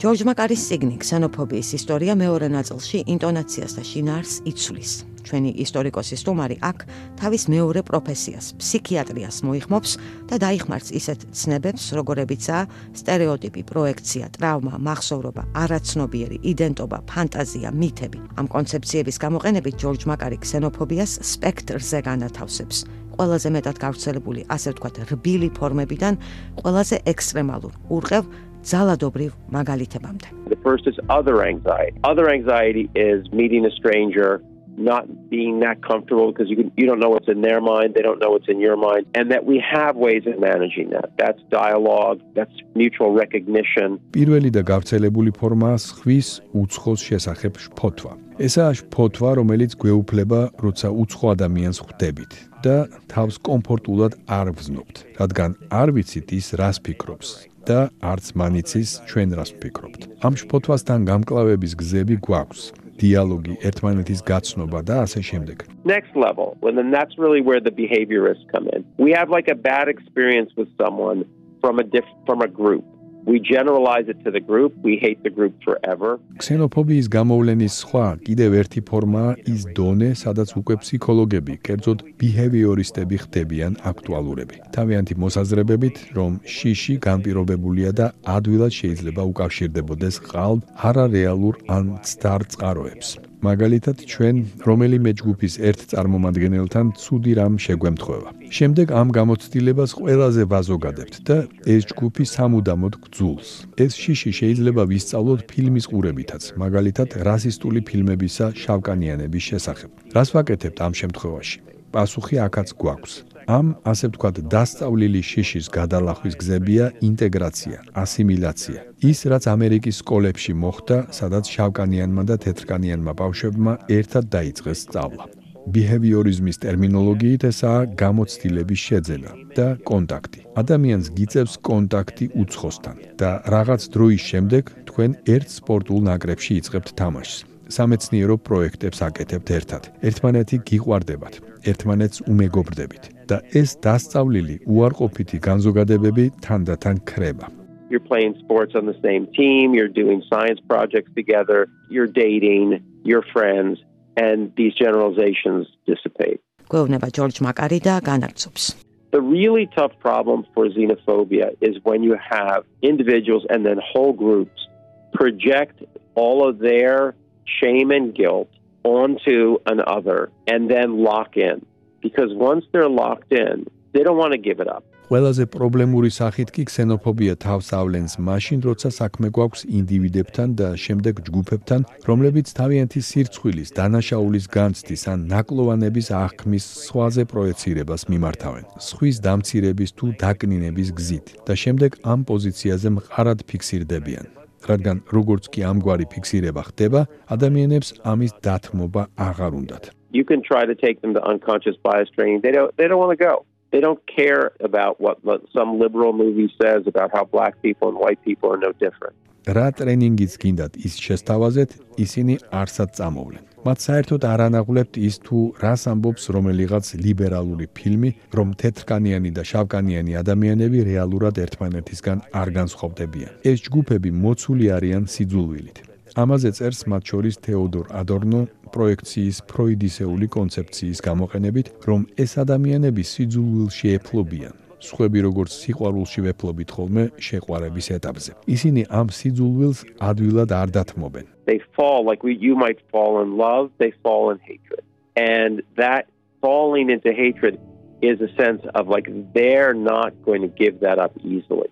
ჯორჯ მაკარის წიგნი ქსენოფობიის ისტორია მეორე ნაწილში ინტონაციას და შინაარსს იცვლის. ჩვენი ისტორიკოსი სტუმარი აქ თავის მეორე პროფესიას, ფსიქიატრიას მოიხმობს და დაიხმარს ისეთ ცნებებს, როგორებიცაა სტერეოტიპი, პროექცია, ტრავმა, მახსოვრობა, არაცნობიერი, იდენტობა, ფანტაზია, მითები. ამ კონცეფციების გამოყენებით ჯორჯ მაკარი ქსენოფობიას სპექტრზე განათავსებს. ყველაზე მეტად გავრცელებული, ასე ვთქვათ, რბილი ფორმებიდან ყველაზე ექსტრემალურ, урყევ ძალადობრივ მაგალითებამდე. The first is other anxiety. Other anxiety is meeting a stranger, not being that comfortable because you can, you don't know what's in their mind, they don't know what's in your mind, and that we have ways of managing that. That's dialogue, that's mutual recognition. პირველი და გავრცელებული ფორმაა ხვის უცხოს შესახებ შფოთვა. ესაა შფოთვა, რომელიც გვეუფლება, როცა უცხო ადამიანს ხვდებით და თავს კომფორტულად არ ვზნობთ, რადგან არ ვიცით ის რას ფიქრობს და არც მანიცის ჩვენ რას ვფიქრობთ. ამ შფოთვასთან გამკლავების გზები გვაქვს. Dialogi, ერთმანეთის გაცნობა და ასე შემდეგ. Next level, and then that's really where the behaviorists come in. We have like a bad experience with someone from a diff- from a group. We generalize it to the group, we hate the group forever. ქსენოფობიის გამოვლენის სხვა კიდევ ერთი ფორმაა ის დონე, სადაც უკვე ფსიქოლოგები, კერძოდ ბიჰევიორისტები ხდებიან აქტუალურები. თავიანთი მოსაზრებებით, რომ შიში განპირობებულია და ადვილად შეიძლება უკავშირდებოდეს ყალბ არარეალურ ან მცდარ წყაროებს. მაგალითად, ჩვენ რომელიმე ჯგუფის ერთ წარმომადგენელთან ცუდი რამ შეგვემთხვევა. შემდეგ ამ გამოცდილებას ყველაზე ვაზოგადებთ და ეს ჯგუფი სამუდამოდ გძულს. ეს შიში შეიძლება ვისწავლოთ ფილმის ყურებითაც, მაგალითად, რასისტული ფილმებისა შავკანიანების შესახებ. რას ვაკეთებთ ამ შემთხვევაში? პასუხი აქაც გვაქვს. ამ, ასე ვთქვათ, დასწავლილი შიშის გადალახვის გზებია ინტეგრაცია, ასიმილაცია. ის, რაც ამერიკის სკოლებში მოხდა, სადაც შავკანიანმა და თეთრკანიანმა ბავშვებმა ერთად დაიწყეს სწავლა. ბიჰევიორიზმის ტერმინოლოგიით ესაა გამოცდილების შეძენა და კონტაქტი. ადამიანს გიწევს კონტაქტი უცხოსთან და რაღაც დროის შემდეგ თქვენ ერთ სპორტულ ნაკრებში იწყებთ თამაშს. სამეცნიერო პროექტებს აკეთებთ ერთად. ერთმანეთი გიყვარდებათ, ერთმანეთს უმეგობრდებით და ეს დასწავლილი უარყოფითი განზოგადებები თანდათან ქრება. You're playing sports on the same team, you're doing science projects together, you're dating, you're friends, and these generalizations dissipate. გვეუბნება ჯორჯ მაკარი და განაგცობს. The really tough problem for xenophobia is when you have individuals and then whole groups project all of their shame and guilt onto an other and then lock in. Because once they're locked in, they don't want to give it up. ყველაზე პრობლემური სახით კი ქსენოფობია თავს ავლენს მაშინ, როცა საქმე გვაქვს ინდივიდებთან და შემდეგ ჯგუფებთან, რომლებიც თავიანთი სირცხვილის, დანაშაულის განცდის ან ნაკლოვანების აღქმის სხვაზე პროეცირებას მიმართავენ. სხვის დამცირების თუ დაკნინების გზით და შემდეგ ამ პოზიციაზე მყარად ფიქსირდებიან. რადგან როგორც კი ამგვარი ფიქსირება ხდება, ადამიანებს ამის დათმობა აღარ უნდათ. You can try to take them to unconscious bias training. They don't they don't want to go. They don't care about what, what some liberal movie says about how black people and white people are no different. რა ტრენინგიც გინდათ ის შესთავაზეთ, ისინი არსად წამოვლენ. მათ საერთოდ არ ანაღლებთ ის თუ რას ამბობს რომელიღაც ლიბერალური ფილმი, რომ თეთრკანიანი და შავკანიანი ადამიანები რეალურად ერთმანეთისგან არ განსხვავდებიან. ეს ჯგუფები მოცული არიან სიძულვილით. ამაზე წერს მათ შორის თეოდორ ადორნო პროექციის ფროიდისეული კონცეფციის გამოყენებით, რომ ეს ადამიანები სიძულვილში ეფლობიან. სხვები როგორც სიყვარულში ვეფლობით ხოლმე შეყვარების ეტაპზე. ისინი ამ სიძულვილს ადვილად არ დათმობენ. They fall like we you might fall in love, they fall in hatred. And that falling into hatred is a sense of like they're not going to give that up easily.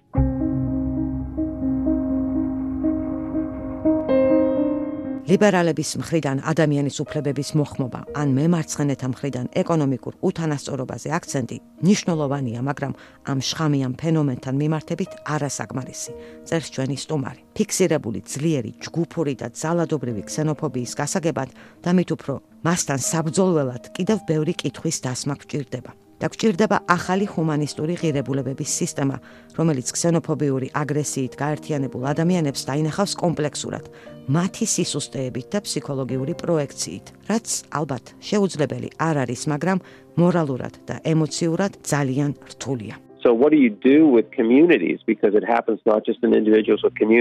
ლიბერალების მხრიდან ადამიანის უფლებების მოხმობა ან მემარცხენეთა მხრიდან ეკონომიკურ უთანასწორობაზე აქცენტი მნიშვნელოვანია, მაგრამ ამ შხამიან ფენომენთან მიმართებით არასაკმარისი. წერს ჩვენი სტუმარი. ფიქსირებული ძლიერი, ჯგუფური და ძალადობრივი ქსენოფობიის გასაგებად და მით უფრო მასთან საბრძოლველად კიდევ ბევრი კითხვის დასმა გვჭირდება. და გვჭირდება ახალი ჰუმანისტური ღირებულებების სისტემა, რომელიც ქსენოფობიური აგრესიით გაერთიანებულ ადამიანებს დაინახავს კომპლექსურად, მათი სისუსტეებით და ფსიქოლოგიური პროექციით, რაც ალბათ შეუძლებელი არ არის, მაგრამ მორალურად და ემოციურად ძალიან რთულია. So what do you do with communities? Because it happens not just in individuals, but communities.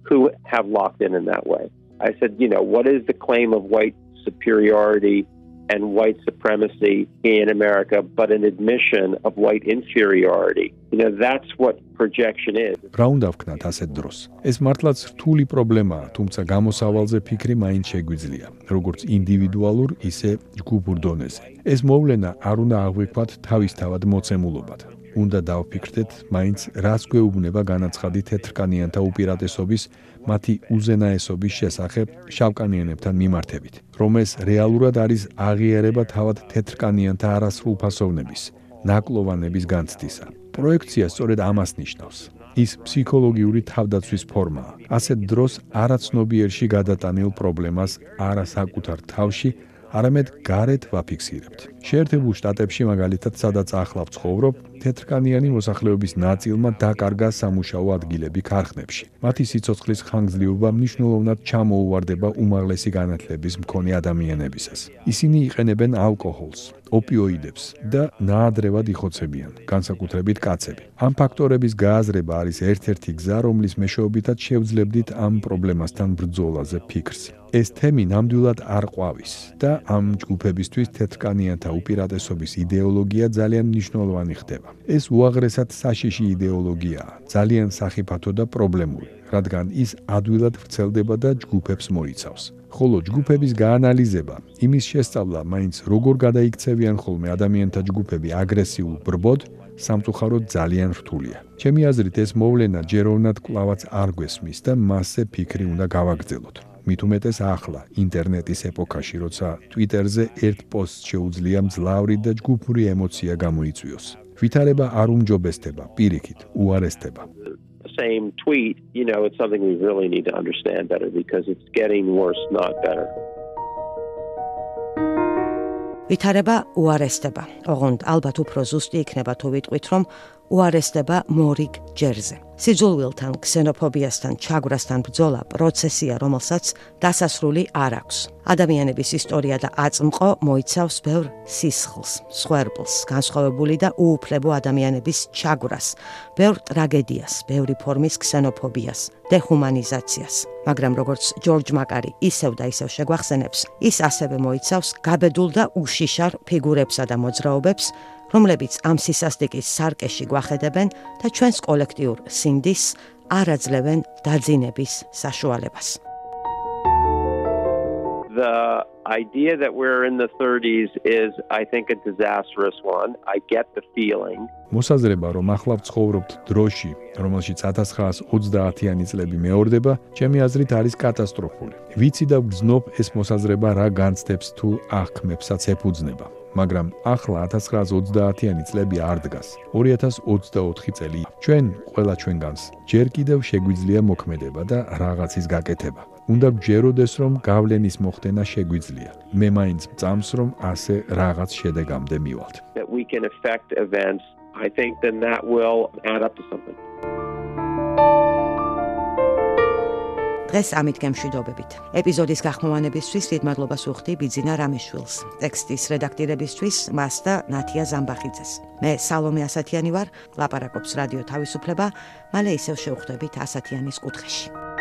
who have locked in in that way. I said, you know, what is the claim of white superiority and white supremacy in America, but an admission of white inferiority? You know, that's what projection is. რა უნდა ვქნათ ასეთ დროს? ეს მართლაც რთული პრობლემაა, თუმცა გამოსავალზე ფიქრი მაინც შეგვიძლია, როგორც ინდივიდუალურ, ისე ჯგუფურ დონეზე. ეს მოვლენა არ უნდა აღვიქვათ თავისთავად მოცემულობად. უნდა დავფიქრდეთ, მაინც რას გვეუბნება განაცხადი თეთრკანიანთა უპირატესობის, მათი უზენაესობის შესახებ შავკანიანებთან მიმართებით, რომ ეს რეალურად არის აღიარება თავად თეთრკანიანთა არასრულფასოვნების, ნაკლოვანების განცდისა. პროექცია სწორედ ამას ნიშნავს. ის ფსიქოლოგიური თავდაცვის ფორმაა. ასეთ დროს არაცნობიერში გადატანილ პრობლემას არა საკუთარ თავში, არამედ გარეთ ვაფიქსირებთ. შეერთებულ შტატებში მაგალითად, სადაც ახლა ვცხოვრობ, თეთრკანიანი მოსახლეობის ნაწილმა დაკარგა სამუშაო ადგილები ქარხნებში. მათი სიცოცხლის ხანგრძლივობა მნიშვნელოვნად ჩამოუვარდება უმაღლესი განათლების მქონე ადამიანებისას. ისინი იყენებენ ალკოჰოლს, ოპიოიდებს და ნაადრევად იხოცებიან, განსაკუთრებით კაცები. ამ ფაქტორების გააზრება არის ერთ-ერთი გზა, რომლის მეშვეობითაც შევძლებდით ამ პრობლემასთან ბრძოლაზე ფიქრს. ეს თემი ნამდვილად არ ყვავის და ამ ჯგუფებისთვის თეთრკანიანთა უპირატესობის იდეოლოგია ძალიან მნიშვნელოვანი ხდება. ეს უაღრესად საშიში იდეოლოგიაა, ძალიან სახიფათო და პრობლემური, რადგან ის ადვილად ვრცელდება და ჯგუფებს მოიცავს. ხოლო ჯგუფების გაანალიზება, იმის შესწავლა, მაინც როგორ გადაიქცევიან ხოლმე ადამიანთა ჯგუფები აგრესიულ ბრბოდ, სამწუხაროდ ძალიან რთულია. ჩემი აზრით, ეს მოვლენა ჯეროვნად კვლავაც არ გვესმის და მასზე ფიქრი უნდა გავაგრძელოთ. მით უმეტეს ახლა, ინტერნეტის ეპოქაში, როცა ტვიტერზე ერთ პოსტს შეუძლია მძლავრი და ჯგუფური ემოცია გამოიწვიოს. ვითარება არ უმჯობესდება, პირიქით, უარესდება. Same tweet, you know, it's something we really need to understand better because it's getting worse, not better. ვითარება უარესდება. ოღონდ ალბათ უფრო ზუსტი იქნება თუ ვიტყვით, რომ უარესდება მორიგ ჯერზე. სიძულვილთან, ქსენოფობიასთან, ჩაგვრასთან ბრძოლა პროცესია, რომელსაც დასასრული არ აქვს. ადამიანების ისტორია და აწმყო მოიცავს ბევრ სისხლს, სხერბლს, განსხვავებული და უუფლებო ადამიანების ჩაგვრას, ბევრ ტრაგედიას, ბევრი ფორმის ქსენოფობიას, დეჰუმანიზაციას. მაგრამ როგორც ჯორჯ მაკარი ისევ და ისევ შეგვახსენებს, ის ასევე მოიცავს გაბედულ და უშიშარ ფიგურებსა და მოძრაობებს, რომლებიც ამ სისასტიკის სარკეში გვახედებენ და ჩვენს კოლექტიურ სინდის არ აძლევენ დაძინების საშუალებას. The idea that we're in the thirties is, I think, a disastrous one. I get the feeling. მოსაზრება, რომ ახლა ვცხოვრობთ დროში, რომელშიც ათას ცხრაას ოცდაათიანი წლები მეორდება, ჩემი აზრით არის კატასტროფული. ვიცი და ვგრძნობ ეს მოსაზრება რა განცდებს თუ აღქმებსაც ეფუძნება. მაგრამ ახლა ათას ცხრაას ოცდაათიანი წლები არ დგას. ორი ათას ოცდაოთხი წელი. ჩვენ, ყველა ჩვენგანს, ჯერ კიდევ შეგვიძლია მოქმედება და რაღაცის გაკეთება. უნდა გჯეროდეს, რომ გავლენის მოხდენა შეგვიძლია. მე მაინც მწამს, რომ ასე რაღაც შედეგამდე მივალთ. That we can affect events, I think then that will add up to something. დღეს ამით გემშვიდობებით. ეპიზოდის გახმოვანებისთვის დიდ მადლობას ვუხდი ბიძინა რამიშვილს, ტექსტის რედაქტირებისთვის მას და ნათია ზამბახიძეს. მე სალომე ასათიანი ვარ, ლაპარაკობს რადიო თავისუფლება, მალე ისევ შევხვდებით ასათიანის კუთხეში.